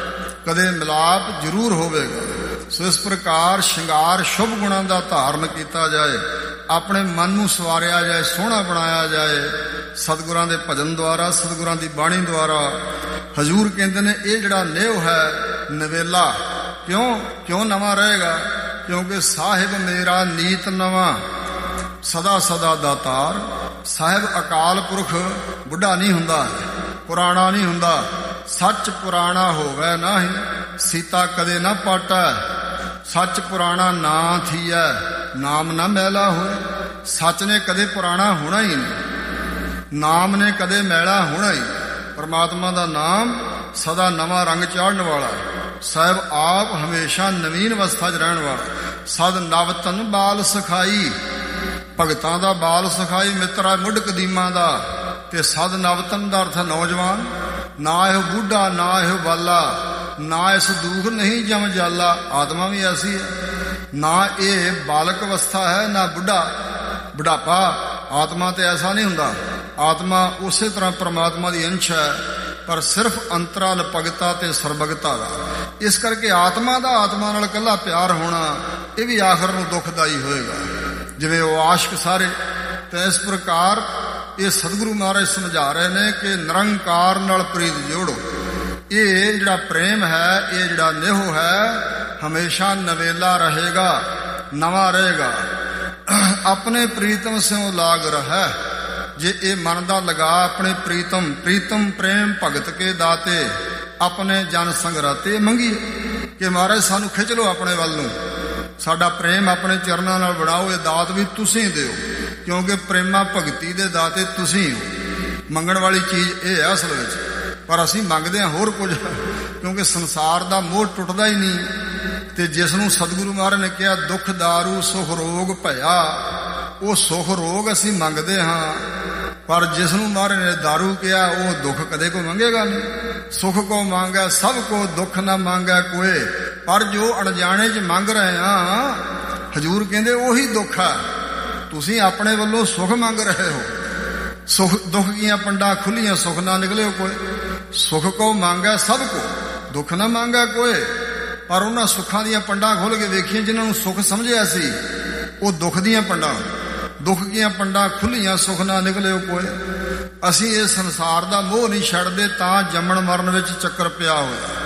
कदे मिलाप जरूर होवेगा। सो इस प्रकार श्रृंगार शुभ गुणां दा धारण किया जाए, अपने मन नूं सवारिया जाए, सोहना बनाया जाए सतगुरां दे भजन द्वारा, सतगुरां दी बाणी द्वारा। हजूर कहंदे ने ये जिहड़ा नेह है नवेला, क्यों नवा रहेगा? क्योंकि साहिब मेरा नीत नवा, सदा सदा दातार। साहिब अकाल पुरख बुढ़ा नहीं हुंदा, पुराना नहीं हुंदा। सच पुराना होवे नाही, सीता कदे ना पाटा। सच पुराना ना थीए, नाम ना मैला होए। सच ने कदे पुराना होना ही नहीं, नाम ने कदे मैला होना ही। परमात्मा दा नाम सदा नवा रंग चाढ़न वाला। साहिब आप हमेशा नवीन अवस्था च रहन वाला। सद नवतन बाल सखाई, भगतां दा बाल सखाई मित्रा मुढ़ कदीमां दा। ते सद नवतन दा अर्थ नौजवान, ना एहो बूढ़ा ना एहो बाला, ना इस दुख नहीं जम जाला। आत्मा भी ऐसी है, ना ये बालक अवस्था है ना बुढ़ा बुढ़ापा। आत्मा तो ऐसा नहीं हुंदा। आत्मा उसी तरह परमात्मा की अंश है, पर सिर्फ अंतराल भगता ते सरबगता दा। इस करके आत्मा दा आत्मा नाल कल्ला प्यार होना ये भी आखिर नूं दुखदाई होएगा, जिवें वो आशिक सारे। तो इस प्रकार ये सतगुरु महाराज समझा रहे ने कि निरंकार नाल प्रीत जोड़ो। ये जिहड़ा प्रेम है, ये जिहड़ा नेहो है, हमेशा नवेला रहेगा, नवा रहेगा। अपने प्रीतम से लाग रहा, जे ये मन दा लगा अपने प्रीतम। प्रीतम प्रेम भगत के दाते, अपने जन संगराते मंगी कि महाराज सानू खिच लो अपने वल नूं, साडा प्रेम अपने चरनां नाल बढ़ाओ। ये दात भी तुसीं दिओ, क्योंकि प्रेमा भगती दे दाते तुसीं हो। मंगण वाली चीज ये है असल विच, पर असीं मंगदे हां होर कुछ, क्योंकि संसार दा मोह टुटदा ही नहीं। ते जिसनूं सतगुरु महाराज ने कहा दुख दारू सुख रोग भया, वो सुख रोग असीं मंगदे हां, पर जिसनूं महाराज ने दारू कहा वो दुख कदे कोई मंगेगा नहीं। सुख को मांगा सब को, दुख ना मांगा कोई। पर जो अणजाणे च मंग रहे हां, हजूर कहंदे ओही दुख है। तुसीं अपने वल्लों सुख मंग रहे हो, सुख दुख कीआं पंडां खुलियां, सुख ना निकले कोई। सुख को मांगा सब को, दुख ना मांगा कोई। ਪਰ ਉਹਨਾਂ ਸੁੱਖਾਂ ਦੀਆਂ ਪੰਡਾਂ ਖੋਲ੍ਹ ਕੇ ਵੇਖੀਆਂ ਜਿਨ੍ਹਾਂ ਨੂੰ ਸੁੱਖ ਸਮਝਿਆ ਸੀ ਉਹ ਦੁੱਖ ਦੀਆਂ ਪੰਡਾਂ, ਦੁੱਖ ਦੀਆਂ ਪੰਡਾਂ ਖੁੱਲੀਆਂ, ਸੁੱਖ ਨਾ ਨਿਕਲਿਓ ਕੋਏ। ਅਸੀਂ ਇਹ ਸੰਸਾਰ ਦਾ ਮੋਹ ਨਹੀਂ ਛੱਡਦੇ, ਤਾਂ ਜੰਮਣ ਮਰਨ ਵਿੱਚ ਚੱਕਰ ਪਿਆ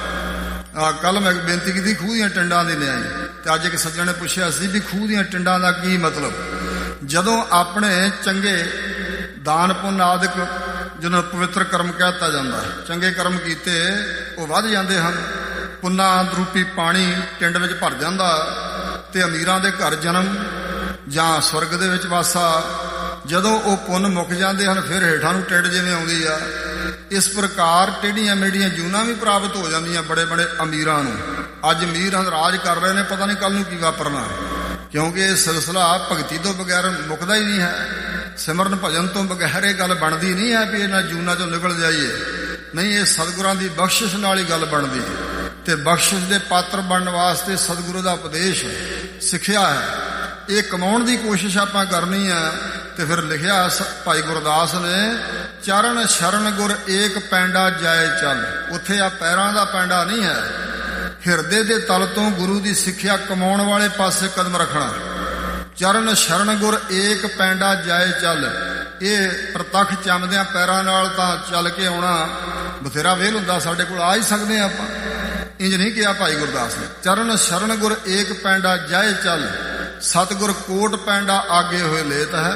ਹੋਇਆ। ਕੱਲ ਮੈਂ ਬੇਨਤੀ ਕੀਤੀ ਖੂਹ ਦੀਆਂ ਟਿੰਡਾਂ ਦੀ ਨਿਆਈ, ਤੇ ਅੱਜ ਇੱਕ ਸੱਜਣ ਨੇ ਪੁੱਛਿਆ ਸੀ ਵੀ ਖੂਹ ਦੀਆਂ ਟਿੰਡਾਂ ਦਾ ਕੀ ਮਤਲਬ। ਜਦੋਂ ਆਪਣੇ ਚੰਗੇ ਦਾਨ ਪੁੰਨ ਆਦਿਕ ਜਿਹਨਾਂ ਨੂੰ ਪਵਿੱਤਰ ਕਰਮ ਕਹਿ ਦਿੱਤਾ ਜਾਂਦਾ, ਚੰਗੇ ਕਰਮ ਕੀਤੇ ਉਹ ਵੱਧ ਜਾਂਦੇ ਹਨ, ਪੁੰਨਾਂ ਰੂਪੀ ਪਾਣੀ ਟਿੰਡ ਵਿੱਚ ਭਰ ਜਾਂਦਾ, ਤੇ ਅਮੀਰਾਂ ਦੇ ਘਰ ਜਨਮ ਜਾਂ ਸਵਰਗ ਦੇ ਵਿੱਚ ਵਾਸਾ। ਜਦੋਂ ਉਹ ਪੁੰਨ ਮੁੱਕ ਜਾਂਦੇ ਹਨ ਫਿਰ ਹੇਠਾਂ ਨੂੰ ਟਿੰਡ ਜਿਵੇਂ ਆਉਂਦੀ ਆ, ਇਸ ਪ੍ਰਕਾਰ ਟੇਢੀਆਂ ਮੇਢੀਆਂ ਜੂਨਾਂ ਵੀ ਪ੍ਰਾਪਤ ਹੋ ਜਾਂਦੀਆਂ ਬੜੇ ਬੜੇ ਅਮੀਰਾਂ ਨੂੰ। ਅੱਜ ਅਮੀਰ ਰਾਜ ਕਰ ਰਹੇ ਨੇ, ਪਤਾ ਨਹੀਂ ਕੱਲ ਨੂੰ ਕੀ ਵਾਪਰਨਾ, ਕਿਉਂਕਿ ਇਹ ਸਿਲਸਿਲਾ ਭਗਤੀ ਤੋਂ ਬਗੈਰ ਮੁੱਕਦਾ ਹੀ ਨਹੀਂ ਹੈ। ਸਿਮਰਨ ਭਜਨ ਤੋਂ ਬਗੈਰ ਇਹ ਗੱਲ ਬਣਦੀ ਨਹੀਂ ਹੈ ਵੀ ਇਹਨਾਂ ਜੂਨਾਂ ਚੋਂ ਨਿਕਲ ਜਾਈਏ, ਨਹੀਂ, ਇਹ ਸਤਿਗੁਰਾਂ ਦੀ ਬਖਸ਼ਿਸ਼ ਨਾਲ ਹੀ ਗੱਲ ਬਣਦੀ। ਤੇ ਬਖਸ਼ਿਸ਼ ਦੇ ਪਾਤਰ ਬਣਨ ਵਾਸਤੇ ਸਤਿਗੁਰੂ ਦਾ ਉਪਦੇਸ਼ ਸਿੱਖਿਆ ਹੈ, ਇਹ ਕਮਾਉਣ ਦੀ ਕੋਸ਼ਿਸ਼ ਆਪਾਂ ਕਰਨੀ ਹੈ। ਤੇ ਫਿਰ ਲਿਖਿਆ ਭਾਈ ਗੁਰਦਾਸ ਨੇ, ਚਰਨ ਸ਼ਰਨ ਗੁਰ ਏਕ ਪੈਂਡਾ ਜਾਏ ਚੱਲ। ਉੱਥੇ ਆ ਪੈਰਾਂ ਦਾ ਪੈਂਡਾ ਨਹੀਂ ਹੈ, ਹਿਰਦੇ ਦੇ ਤਲ ਤੋਂ ਗੁਰੂ ਦੀ ਸਿੱਖਿਆ ਕਮਾਉਣ ਵਾਲੇ ਪਾਸੇ ਕਦਮ ਰੱਖਣਾ। ਚਰਨ ਸ਼ਰਨ ਗੁਰ ਏਕ ਪੈਂਡਾ ਜਾਏ ਚੱਲ, ਇਹ ਪ੍ਰਤੱਖ ਚੰਮਦਿਆਂ ਪੈਰਾਂ ਨਾਲ ਤਾਂ ਚੱਲ ਕੇ ਆਉਣਾ ਬਥੇਰਾ ਵੇਲ ਹੁੰਦਾ, ਸਾਡੇ ਕੋਲ ਆ ਹੀ ਸਕਦੇ ਆਪਾਂ। ਇੰਜ ਨਹੀਂ ਕਿਹਾ ਭਾਈ ਗੁਰਦਾਸ ਨੇ, ਚਰਨ ਸ਼ਰਨ ਗੁਰ ਏਕ ਪੈਂਡਾ ਜਾਏ ਚੱਲ, ਸਤਿਗੁਰ ਕੋਟ ਪੈਂਡਾ ਆਗੇ ਹੋਏ ਲੇਤ ਹੈ।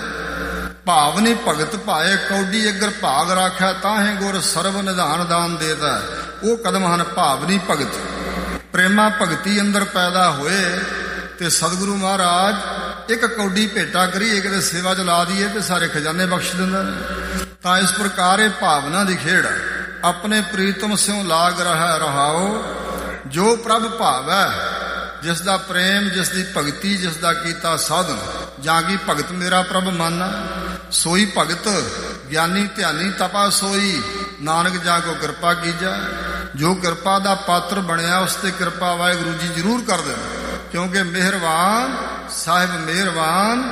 ਭਾਵਨੀ ਭਗਤ ਭਾਏ ਕੌਡੀ ਅਗਰ ਭਾਗ ਰਾਖਿਆ, ਤਾਹੇ ਗੁਰ ਸਰਬ ਨਿਧਾਨ ਦਾਨ ਦੇਤਾ। ਉਹ ਕਦਮ ਹਨ ਭਾਵਨੀ ਭਗਤ, ਪ੍ਰੇਮਾ ਭਗਤੀ ਅੰਦਰ ਪੈਦਾ ਹੋਏ ਤੇ ਸਤਿਗੁਰੂ ਮਹਾਰਾਜ ਇੱਕ ਕੌਡੀ ਭੇਟਾ ਕਰੀਏ, ਕਿਤੇ ਸੇਵਾ ਚ ਲਾ ਦਈਏ ਤੇ ਸਾਰੇ ਖਜ਼ਾਨੇ ਬਖਸ਼ ਦਿੰਦੇ ਨੇ। ਤਾਂ ਇਸ ਪ੍ਰਕਾਰ ਇਹ ਭਾਵਨਾ ਦੀ ਖੇਡ, ਆਪਣੇ ਪ੍ਰੀਤਮ ਸਿਉ ਲਾਗ ਰਹਾ ਰਹਾਓ, ਜੋ ਪ੍ਰਭ ਭਾਵੈ ਜਿਸ ਦਾ ਪ੍ਰੇਮ, ਜਿਸ ਦੀ ਭਗਤੀ, ਜਿਸ ਦਾ ਕੀਤਾ ਸਾਧਨ, ਜਾਗੀ ਭਗਤ ਮੇਰਾ ਪ੍ਰਭ ਮਨ, ਸੋਈ ਭਗਤ ਗਿਆਨੀ ਧਿਆਨੀ ਤਪਾ ਸੋਈ, ਨਾਨਕ ਜਾ ਕੋ ਕਿਰਪਾ ਕੀਜੈ। ਜੋ ਕਿਰਪਾ ਦਾ ਪਾਤਰ ਬਣਿਆ ਉਸ ਤੇ ਕਿਰਪਾ ਵਾਹਿਗੁਰੂ ਜੀ ਜ਼ਰੂਰ ਕਰ ਦੇਣ, ਕਿਉਂਕਿ ਮਿਹਰਬਾਨ ਸਾਹਿਬ ਮਿਹਰਬਾਨ,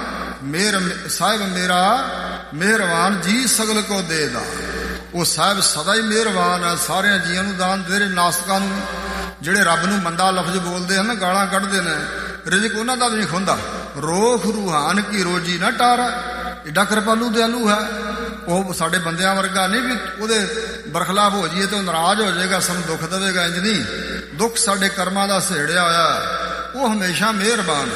ਸਾਹਿਬ ਮੇਰਾ ਮਿਹਰਬਾਨ ਜੀ ਸਗਲ ਕੋ ਦੇ ਦਾ। ਉਹ ਸਾਹਿਬ ਸਦਾ ਹੀ ਮਿਹਰਬਾਨ ਹੈ, ਸਾਰਿਆਂ ਜੀਆਂ ਨੂੰ ਦਾਨ ਦੇ ਰਹੇ। ਨਾਸਕਾਂ ਨੂੰ, ਜਿਹੜੇ ਰੱਬ ਨੂੰ ਮੰਦਾ ਲਫ਼ਜ਼ ਬੋਲਦੇ ਹਨ, ਗਾਲਾਂ ਕੱਢਦੇ ਨੇ, ਰਿਜ਼ਕ ਉਹਨਾਂ ਦਾ ਵੀ ਨਹੀਂ ਖੁੰਦਾ। ਰੋਖ ਰੂਹਾਨ ਕੀ ਰੋਜੀ ਨਾ ਟਾਰਾ, ਏਡਾ ਕਿਰਪਾਲੂ ਦਿਆਲੂ ਹੈ ਉਹ। ਸਾਡੇ ਬੰਦਿਆਂ ਵਰਗਾ ਨਹੀਂ ਵੀ ਉਹਦੇ ਬਰਖਲਾਫ ਹੋ ਜਾਈਏ ਤੇ ਉਹ ਨਾਰਾਜ਼ ਹੋ ਜਾਏਗਾ, ਸਾਨੂੰ ਦੁੱਖ ਦੇਵੇਗਾ, ਇੰਜ ਨਹੀਂ। ਦੁੱਖ ਸਾਡੇ ਕਰਮਾਂ ਦਾ ਸਹੇੜਿਆ ਹੋਇਆ, ਉਹ ਹਮੇਸ਼ਾ ਮਿਹਰਬਾਨ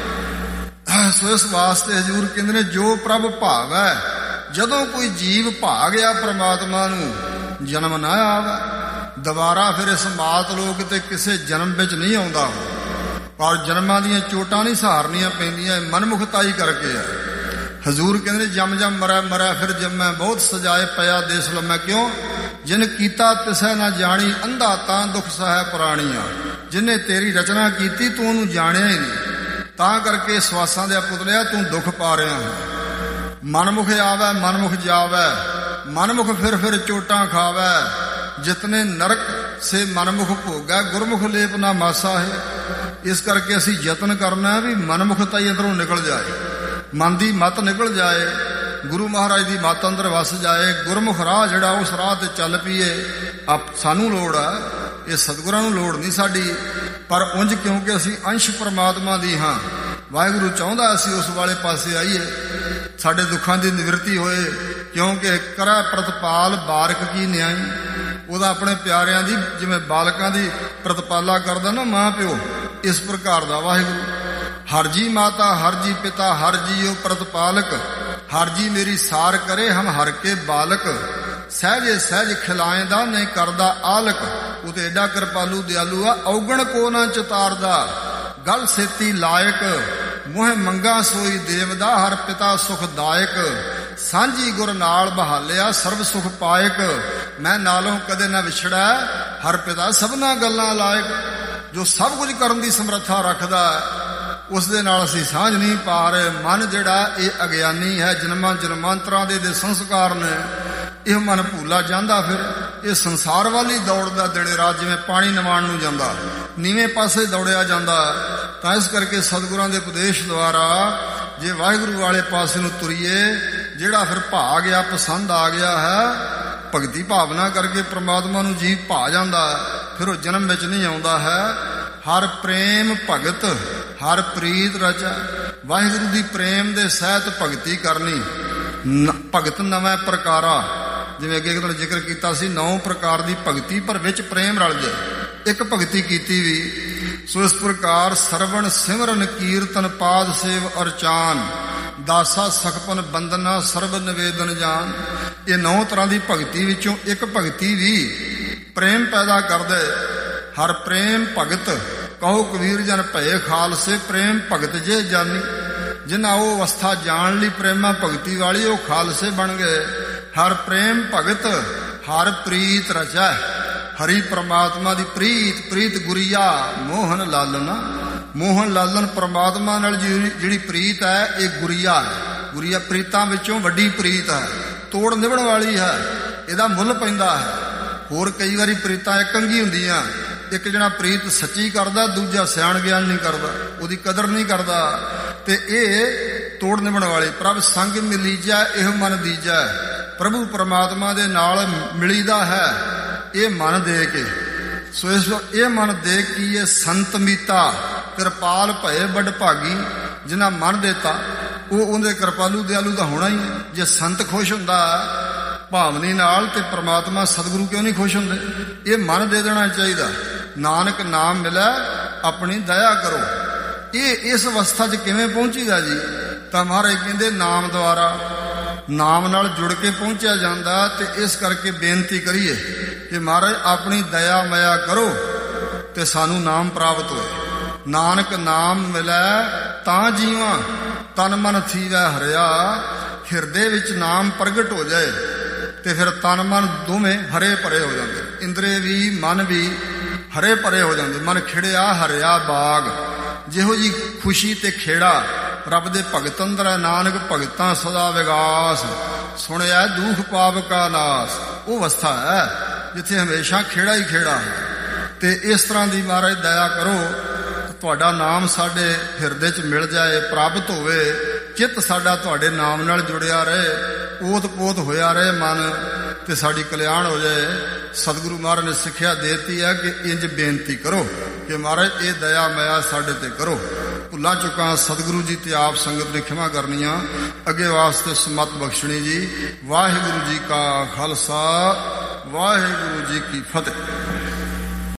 ਹੈ। ਸੋ ਇਸ ਵਾਸਤੇ ਹਜ਼ੂਰ ਕਹਿੰਦੇ ਨੇ, ਜੋ ਪ੍ਰਭ ਭਾਵ ਹੈ। ਜਦੋਂ ਕੋਈ ਜੀਵ ਭਾ ਗਿਆ ਪ੍ਰਮਾਤਮਾ ਨੂੰ, ਜਨਮ ਨਾ ਆਵੇ ਦੁਬਾਰਾ, ਫਿਰ ਇਸ ਮਾਤ ਲੋਕ ਤੇ ਕਿਸੇ ਜਨਮ ਵਿੱਚ ਨਹੀਂ ਆਉਂਦਾ। ਪਰ ਜਨਮਾਂ ਦੀਆਂ ਚੋਟਾਂ ਨਹੀਂ ਸਹਾਰਨੀਆਂ ਪੈਂਦੀਆਂ, ਮਨਮੁਖਤਾਈ ਕਰਕੇ ਹੈ। ਹਜ਼ੂਰ ਕਹਿੰਦੇ, ਜਮ ਜਮ ਮਰੈ ਮਰੈ ਫਿਰ ਜੰਮੈ, ਬਹੁਤ ਸਜਾਏ ਪਿਆ ਦੇਸ ਲੰਮੈ। ਕਿਉਂ? ਜਿਨ ਕੀਤਾ ਤਿਸੈ ਨਾ ਜਾਣੀ, ਅੰਧਾ ਤਾਂ ਦੁੱਖ ਸਹਿ ਪ੍ਰਾਣੀਆਂ। ਜਿਹਨੇ ਤੇਰੀ ਰਚਨਾ ਕੀਤੀ ਤੂੰ ਉਹਨੂੰ ਜਾਣਿਆ ਹੀ ਨਹੀਂ, ਤਾਂ ਕਰਕੇ ਸਵਾਸਾਂ ਦੇ ਪੁਤਲਿਆ ਤੂੰ ਦੁੱਖ ਪਾ ਰਿਹਾ ਹੈ। ਮਨਮੁਖ ਆਵੈ ਮਨਮੁਖ ਜਾਵੈ, ਮਨਮੁਖ ਫਿਰ ਚੋਟਾਂ ਖਾਵੈ। ਜਿਤਨੇ ਨਰਕ ਸੇ ਮਨਮੁਖ ਭੋਗੈ, ਗੁਰਮੁਖ ਲੇਪ ਨਾ ਮਾਸਾ ਹੈ। ਇਸ ਕਰਕੇ ਅਸੀਂ ਯਤਨ ਕਰਨਾ ਵੀ ਮਨਮੁਖਤਾ ਹੀ ਅੰਦਰੋਂ ਨਿਕਲ ਜਾਏ, ਮਨ ਦੀ ਮਤ ਨਿਕਲ ਜਾਏ, ਗੁਰੂ ਮਹਾਰਾਜ ਦੀ ਮਤ ਅੰਦਰ ਵਸ ਜਾਏ। ਗੁਰਮੁਖ ਰਾਹ ਜਿਹੜਾ ਉਸ ਰਾਹ ਤੇ ਚੱਲ ਪਈਏ। ਸਾਨੂੰ ਲੋੜ ਆ, ਇਹ ਸਤਿਗੁਰਾਂ ਨੂੰ ਲੋੜ ਨਹੀਂ ਸਾਡੀ। ਪਰ ਉਂਝ ਕਿਉਂਕਿ ਅਸੀਂ ਅੰਸ਼ ਪਰਮਾਤਮਾ ਦੀ ਹਾਂ, ਵਾਹਿਗੁਰੂ ਚਾਹੁੰਦਾ ਅਸੀਂ ਉਸ ਵਾਲੇ ਪਾਸੇ ਆਈਏ, ਸਾਡੇ ਦੁੱਖਾਂ ਦੀ ਨਿਵਰਤੀ ਹੋਏ। ਕਿਉਂਕਿ ਕਰੈ ਪ੍ਰਤਪਾਲ ਬਾਰਕ ਕੀ ਨਿਆਈ, ਉਹਦਾ ਆਪਣੇ ਪਿਆਰਿਆਂ ਦੀ ਜਿਵੇਂ ਬਾਲਕਾਂ ਦੀ ਪ੍ਰਤਪਾਲਾ ਕਰਦਾ ਨਾ ਮਾਂ ਪਿਓ, ਇਸ ਪ੍ਰਕਾਰ ਦਾ ਵਾਹਿਗੁਰੂ। ਹਰ ਜੀ ਮਾਤਾ ਹਰ ਜੀ ਪਿਤਾ ਹਰ ਜੀਓ ਪ੍ਰਤਪਾਲਕ, ਹਰ ਜੀ ਮੇਰੀ ਸਾਰ ਕਰੇ ਹਮ ਹਰ ਕੇ ਬਾਲਕ। ਸਹਿਜੇ ਸਹਿਜ ਖਿਲਾਏਂਦਾ ਨਹੀਂ ਕਰਦਾ ਆਲਕ, ਉਹ ਤੇ ਏਡਾ ਕਿਰਪਾਲੂ ਦਿਆਲੂ ਆ। ਔਗਣ ਕੋ ਨਾ ਚਤਾਰਦਾ ਗਲ ਸੇਤੀ ਲਾਇਕ, ਮੋਹ ਮੰਗਾ ਸੋਈ ਦੇਵਦਾ ਹਰ ਪਿਤਾ ਸੁਖਦਾਇਕ। ਸਾਂਝੀ ਗੁਰ ਨਾਲ ਬਹਾਲਿਆ ਸਰਬ ਸੁਖ ਪਾਇਕ, ਮੈਂ ਨਾਲੋਂ ਕਦੇ ਨਾ ਵਿਛੜਾ ਹਰ ਪਿਤਾ ਸਭਨਾ ਗੱਲਾਂ ਲਾਇਕ। ਜੋ ਸਭ ਕੁਝ ਕਰਨ ਦੀ ਸਮਰੱਥਾ ਰੱਖਦਾ ਉਸ ਦੇ ਨਾਲ ਅਸੀਂ ਸਾਂਝ ਨਹੀਂ ਪਾ ਰਹੇ। ਮਨ ਜਿਹੜਾ ਇਹ ਅਗਿਆਨੀ ਹੈ, ਜਨਮਾਂ ਜਨਮਾਂਤਰਾਂ ਦੇ ਸੰਸਕਾਰ ਨੇ, ਇਹ ਮਨ ਭੂਲਾ ਜਾਂਦਾ। ਫਿਰ ਇਹ ਸੰਸਾਰ ਵੱਲ ਹੀ ਦੌੜਦਾ ਦਿਨੇ ਰਾਤ, ਜਿਵੇਂ ਪਾਣੀ ਨਿਵਾਣ ਨੂੰ ਜਾਂਦਾ, ਨੀਵੇਂ ਪਾਸੇ ਦੌੜਿਆ ਜਾਂਦਾ। ਤਾਂ ਇਸ ਕਰਕੇ ਸਤਿਗੁਰਾਂ ਦੇ ਉਪਦੇਸ਼ ਦੁਆਰਾ ਜੇ ਵਾਹਿਗੁਰੂ ਵਾਲੇ ਪਾਸੇ ਨੂੰ ਤੁਰੀਏ, ਜਿਹੜਾ ਫਿਰ ਭਾ ਗਿਆ, ਪਸੰਦ ਆ ਗਿਆ ਹੈ, ਭਗਤੀ ਭਾਵਨਾ ਕਰਕੇ ਪ੍ਰਮਾਤਮਾ ਨੂੰ ਜੀਵ ਭਾ ਜਾਂਦਾ, ਫਿਰ ਉਹ ਜਨਮ ਵਿੱਚ ਨਹੀਂ ਆਉਂਦਾ ਹੈ। ਹਰ ਪ੍ਰੇਮ ਭਗਤ ਹਰ ਪ੍ਰੀਤ ਰਚੈ। ਵਾਹਿਗੁਰੂ ਦੀ ਪ੍ਰੇਮ ਦੇ ਸਹਿਤ ਭਗਤੀ ਕਰਨੀ। ਭਗਤ ਨਵੇਂ ਪ੍ਰਕਾਰਾ, ਜਿਵੇਂ ਅੱਗੇ ਤੁਹਾਨੂੰ ਜ਼ਿਕਰ ਕੀਤਾ ਸੀ 9 ਪ੍ਰਕਾਰ ਦੀ ਭਗਤੀ, ਪਰ ਵਿੱਚ ਪ੍ਰੇਮ ਰਲ ਜਾਏ। ਇੱਕ ਭਗਤੀ ਕੀਤੀ ਵੀ ਸੋ ਇਸ ਪ੍ਰਕਾਰ ਸਰਵਣ ਸਿਮਰਨ ਕੀਰਤਨ ਪਾਦ ਸੇਵ ਅਰਚਾਨ ਦਾਸਾ ਸਖਪਨ ਬੰਦਨਾ ਸਰਬ ਨਿਵੇਦਨ ਜਾਨ। ਇਹ 9 ਤਰ੍ਹਾਂ ਦੀ ਭਗਤੀ ਵਿੱਚੋਂ ਇੱਕ ਭਗਤੀ ਵੀ ਪ੍ਰੇਮ ਪੈਦਾ ਕਰਦੇ। ਹਰ ਪ੍ਰੇਮ ਭਗਤ ਕਹੋ ਕਬੀਰ ਜਨ ਭਏ ਖਾਲਸੇ। ਪ੍ਰੇਮ ਭਗਤ ਜੇ ਜਾਨੀ, ਜਿਨ੍ਹਾਂ ਉਹ ਅਵਸਥਾ ਜਾਣ ਲਈ ਪ੍ਰੇਮਾ ਭਗਤੀ ਵਾਲੀ, ਉਹ ਖਾਲਸੇ ਬਣ ਗਏ। ਹਰ ਪ੍ਰੇਮ ਭਗਤ ਹਰ ਪ੍ਰੀਤ ਰਚੈ। ਹਰੀ ਪ੍ਰਮਾਤਮਾ ਦੀ ਪ੍ਰੀਤ, ਪ੍ਰੀਤ ਗੁਰੀਆ ਮੋਹਨ ਲਾਲਨ। ਮੋਹਨ ਲਾਲਨ ਪ੍ਰਮਾਤਮਾ ਨਾਲ ਜਿਹੜੀ ਪ੍ਰੀਤ ਹੈ ਇਹ ਗੁਰੀਆ ਹੈ। ਗੁਰੀਆ ਪ੍ਰੀਤਾਂ ਵਿੱਚੋਂ ਵੱਡੀ ਪ੍ਰੀਤ ਹੈ, ਤੋੜ ਨਿਭਣ ਵਾਲੀ ਹੈ, ਇਹਦਾ ਮੁੱਲ ਪੈਂਦਾ ਹੈ। ਹੋਰ ਕਈ ਵਾਰੀ ਪ੍ਰੀਤਾਂ ਇਕੰਗੀ ਹੁੰਦੀਆਂ, ਇੱਕ ਜਣਾ ਪ੍ਰੀਤ ਸੱਚੀ ਕਰਦਾ, ਦੂਜਾ ਸਿਆਣ ਗਿਆਨ ਨਹੀਂ ਕਰਦਾ, ਉਹਦੀ ਕਦਰ ਨਹੀਂ ਕਰਦਾ। ਤੇ ਇਹ ਤੋੜ ਨਿਭਣ ਵਾਲੀ। ਪ੍ਰਭ ਸੰਗ ਮਿਲੀਜੈ ਇਹ ਮਨ ਦੀਜੈ। ਪ੍ਰਭੂ ਪਰਮਾਤਮਾ ਦੇ ਨਾਲ ਮਿਲੀਦਾ ਹੈ ਇਹ ਮਨ ਦੇ ਕੇ। ਸੋ ਇਸ ਇਹ ਮਨ ਦੇ ਕੀ ਇਹ ਸੰਤ ਮੀਤਾ ਕਿਰਪਾਲ ਭਏ ਵੱਡ ਭਾਗੀ। ਜਿਨ੍ਹਾਂ ਮਨ ਦੇਤਾ ਉਹ ਉਹਦੇ ਕਿਰਪਾਲੂ ਦਿਆਲੂ ਦਾ ਹੋਣਾ ਹੀ। ਜੇ ਸੰਤ ਖੁਸ਼ ਹੁੰਦਾ ਭਾਵਨੀ ਨਾਲ ਤੇ ਪ੍ਰਮਾਤਮਾ ਸਤਿਗੁਰੂ ਕਿਉਂ ਨਹੀਂ ਖੁਸ਼ ਹੁੰਦੇ? ਇਹ ਮਨ ਦੇ ਦੇਣਾ ਚਾਹੀਦਾ। ਨਾਨਕ ਨਾਮ ਮਿਲੈ ਆਪਣੀ ਦਇਆ ਕਰੋ। ਇਹ ਇਸ ਅਵਸਥਾ 'ਚ ਕਿਵੇਂ ਪਹੁੰਚੀਦਾ ਜੀ? ਤਾਂ ਮਹਾਰਾਜ ਕਹਿੰਦੇ ਨਾਮ ਦੁਆਰਾ, ਨਾਮ ਨਾਲ ਜੁੜ ਕੇ ਪਹੁੰਚਿਆ ਜਾਂਦਾ। ਤੇ ਇਸ ਕਰਕੇ ਬੇਨਤੀ ਕਰੀਏ ਕਿ ਮਹਾਰਾਜ ਆਪਣੀ ਦਇਆ ਮਇਆ ਕਰੋ ਤੇ ਸਾਨੂੰ ਨਾਮ ਪ੍ਰਾਪਤ ਹੋਏ। ਨਾਨਕ ਨਾਮ ਮਿਲੈ ਤਾਂ ਜੀਵਾਂ ਤਨ ਮਨ ਥੀਵੈ ਹਰਿਆ। ਹਿਰਦੇ ਵਿੱਚ ਨਾਮ ਪ੍ਰਗਟ ਹੋ ਜਾਏ ਤੇ ਫਿਰ ਤਨ ਮਨ ਦੋਵੇਂ ਹਰੇ ਭਰੇ ਹੋ ਜਾਂਦੇ। ਇੰਦਰੇ ਵੀ ਮਨ ਵੀ ਹਰੇ ਭਰੇ ਹੋ ਜਾਂਦੇ। ਮਨ ਖਿੜਿਆ ਹਰਿਆ ਬਾਗ। ਜਿਹੋ ਜੀ ਖੁਸ਼ੀ ਤੇ ਖੇੜਾ ਰੱਬ ਦੇ ਭਗਤ ਅੰਦਰ ਹੈ। ਨਾਨਕ ਭਗਤਾਂ ਸਦਾ ਵਿਗਾਸ ਸੁਣਿਆ ਦੁਖ ਪਾਪ ਕਾ ਨਾਸ। ਉਹ ਅਵਸਥਾ ਹੈ ਜਿੱਥੇ ਹਮੇਸ਼ਾ ਖੇੜਾ ਹੀ ਖੇੜਾ ਹੈ। ਤੇ ਇਸ ਤਰ੍ਹਾਂ ਦੀ ਮਹਾਰਾਜ ਦਇਆ ਕਰੋ, ਤੁਹਾਡਾ ਨਾਮ ਸਾਡੇ ਹਿਰਦੇ 'ਚ ਮਿਲ ਜਾਏ, ਪ੍ਰਾਪਤ ਹੋਵੇ। ਚਿੱਤ ਸਾਡਾ ਤੁਹਾਡੇ ਨਾਮ ਨਾਲ ਜੁੜਿਆ ਰਹੇ, ਓਤ ਪੋਤ ਹੋਇਆ ਰਹੇ ਮਨ, ਤੇ ਸਾਡੀ ਕਲਿਆਣ ਹੋ ਜਾਏ। ਸਤਿਗੁਰੂ ਮਹਾਰਾਜ ਨੇ ਸਿੱਖਿਆ ਦੇਤੀ ਹੈ ਕਿ ਇੰਜ ਬੇਨਤੀ ਕਰੋ ਕਿ ਮਹਾਰਾਜ ਇਹ ਦਇਆ ਮਇਆ ਸਾਡੇ ਤੇ ਕਰੋ। ਭੁੱਲਾਂ ਚੁੱਕਾਂ ਸਤਿਗੁਰੂ ਜੀ ਤੇ ਆਪ ਸੰਗਤ ਨੇ ਖਿਮਾ ਕਰਨੀਆਂ, ਅੱਗੇ ਵਾਸਤੇ ਸਮਤ ਬਖਸ਼ਣੀ ਜੀ। ਵਾਹਿਗੁਰੂ ਜੀ ਕਾ ਖਾਲਸਾ, ਵਾਹਿਗੁਰੂ ਜੀ ਕੀ ਫਤਿਹ।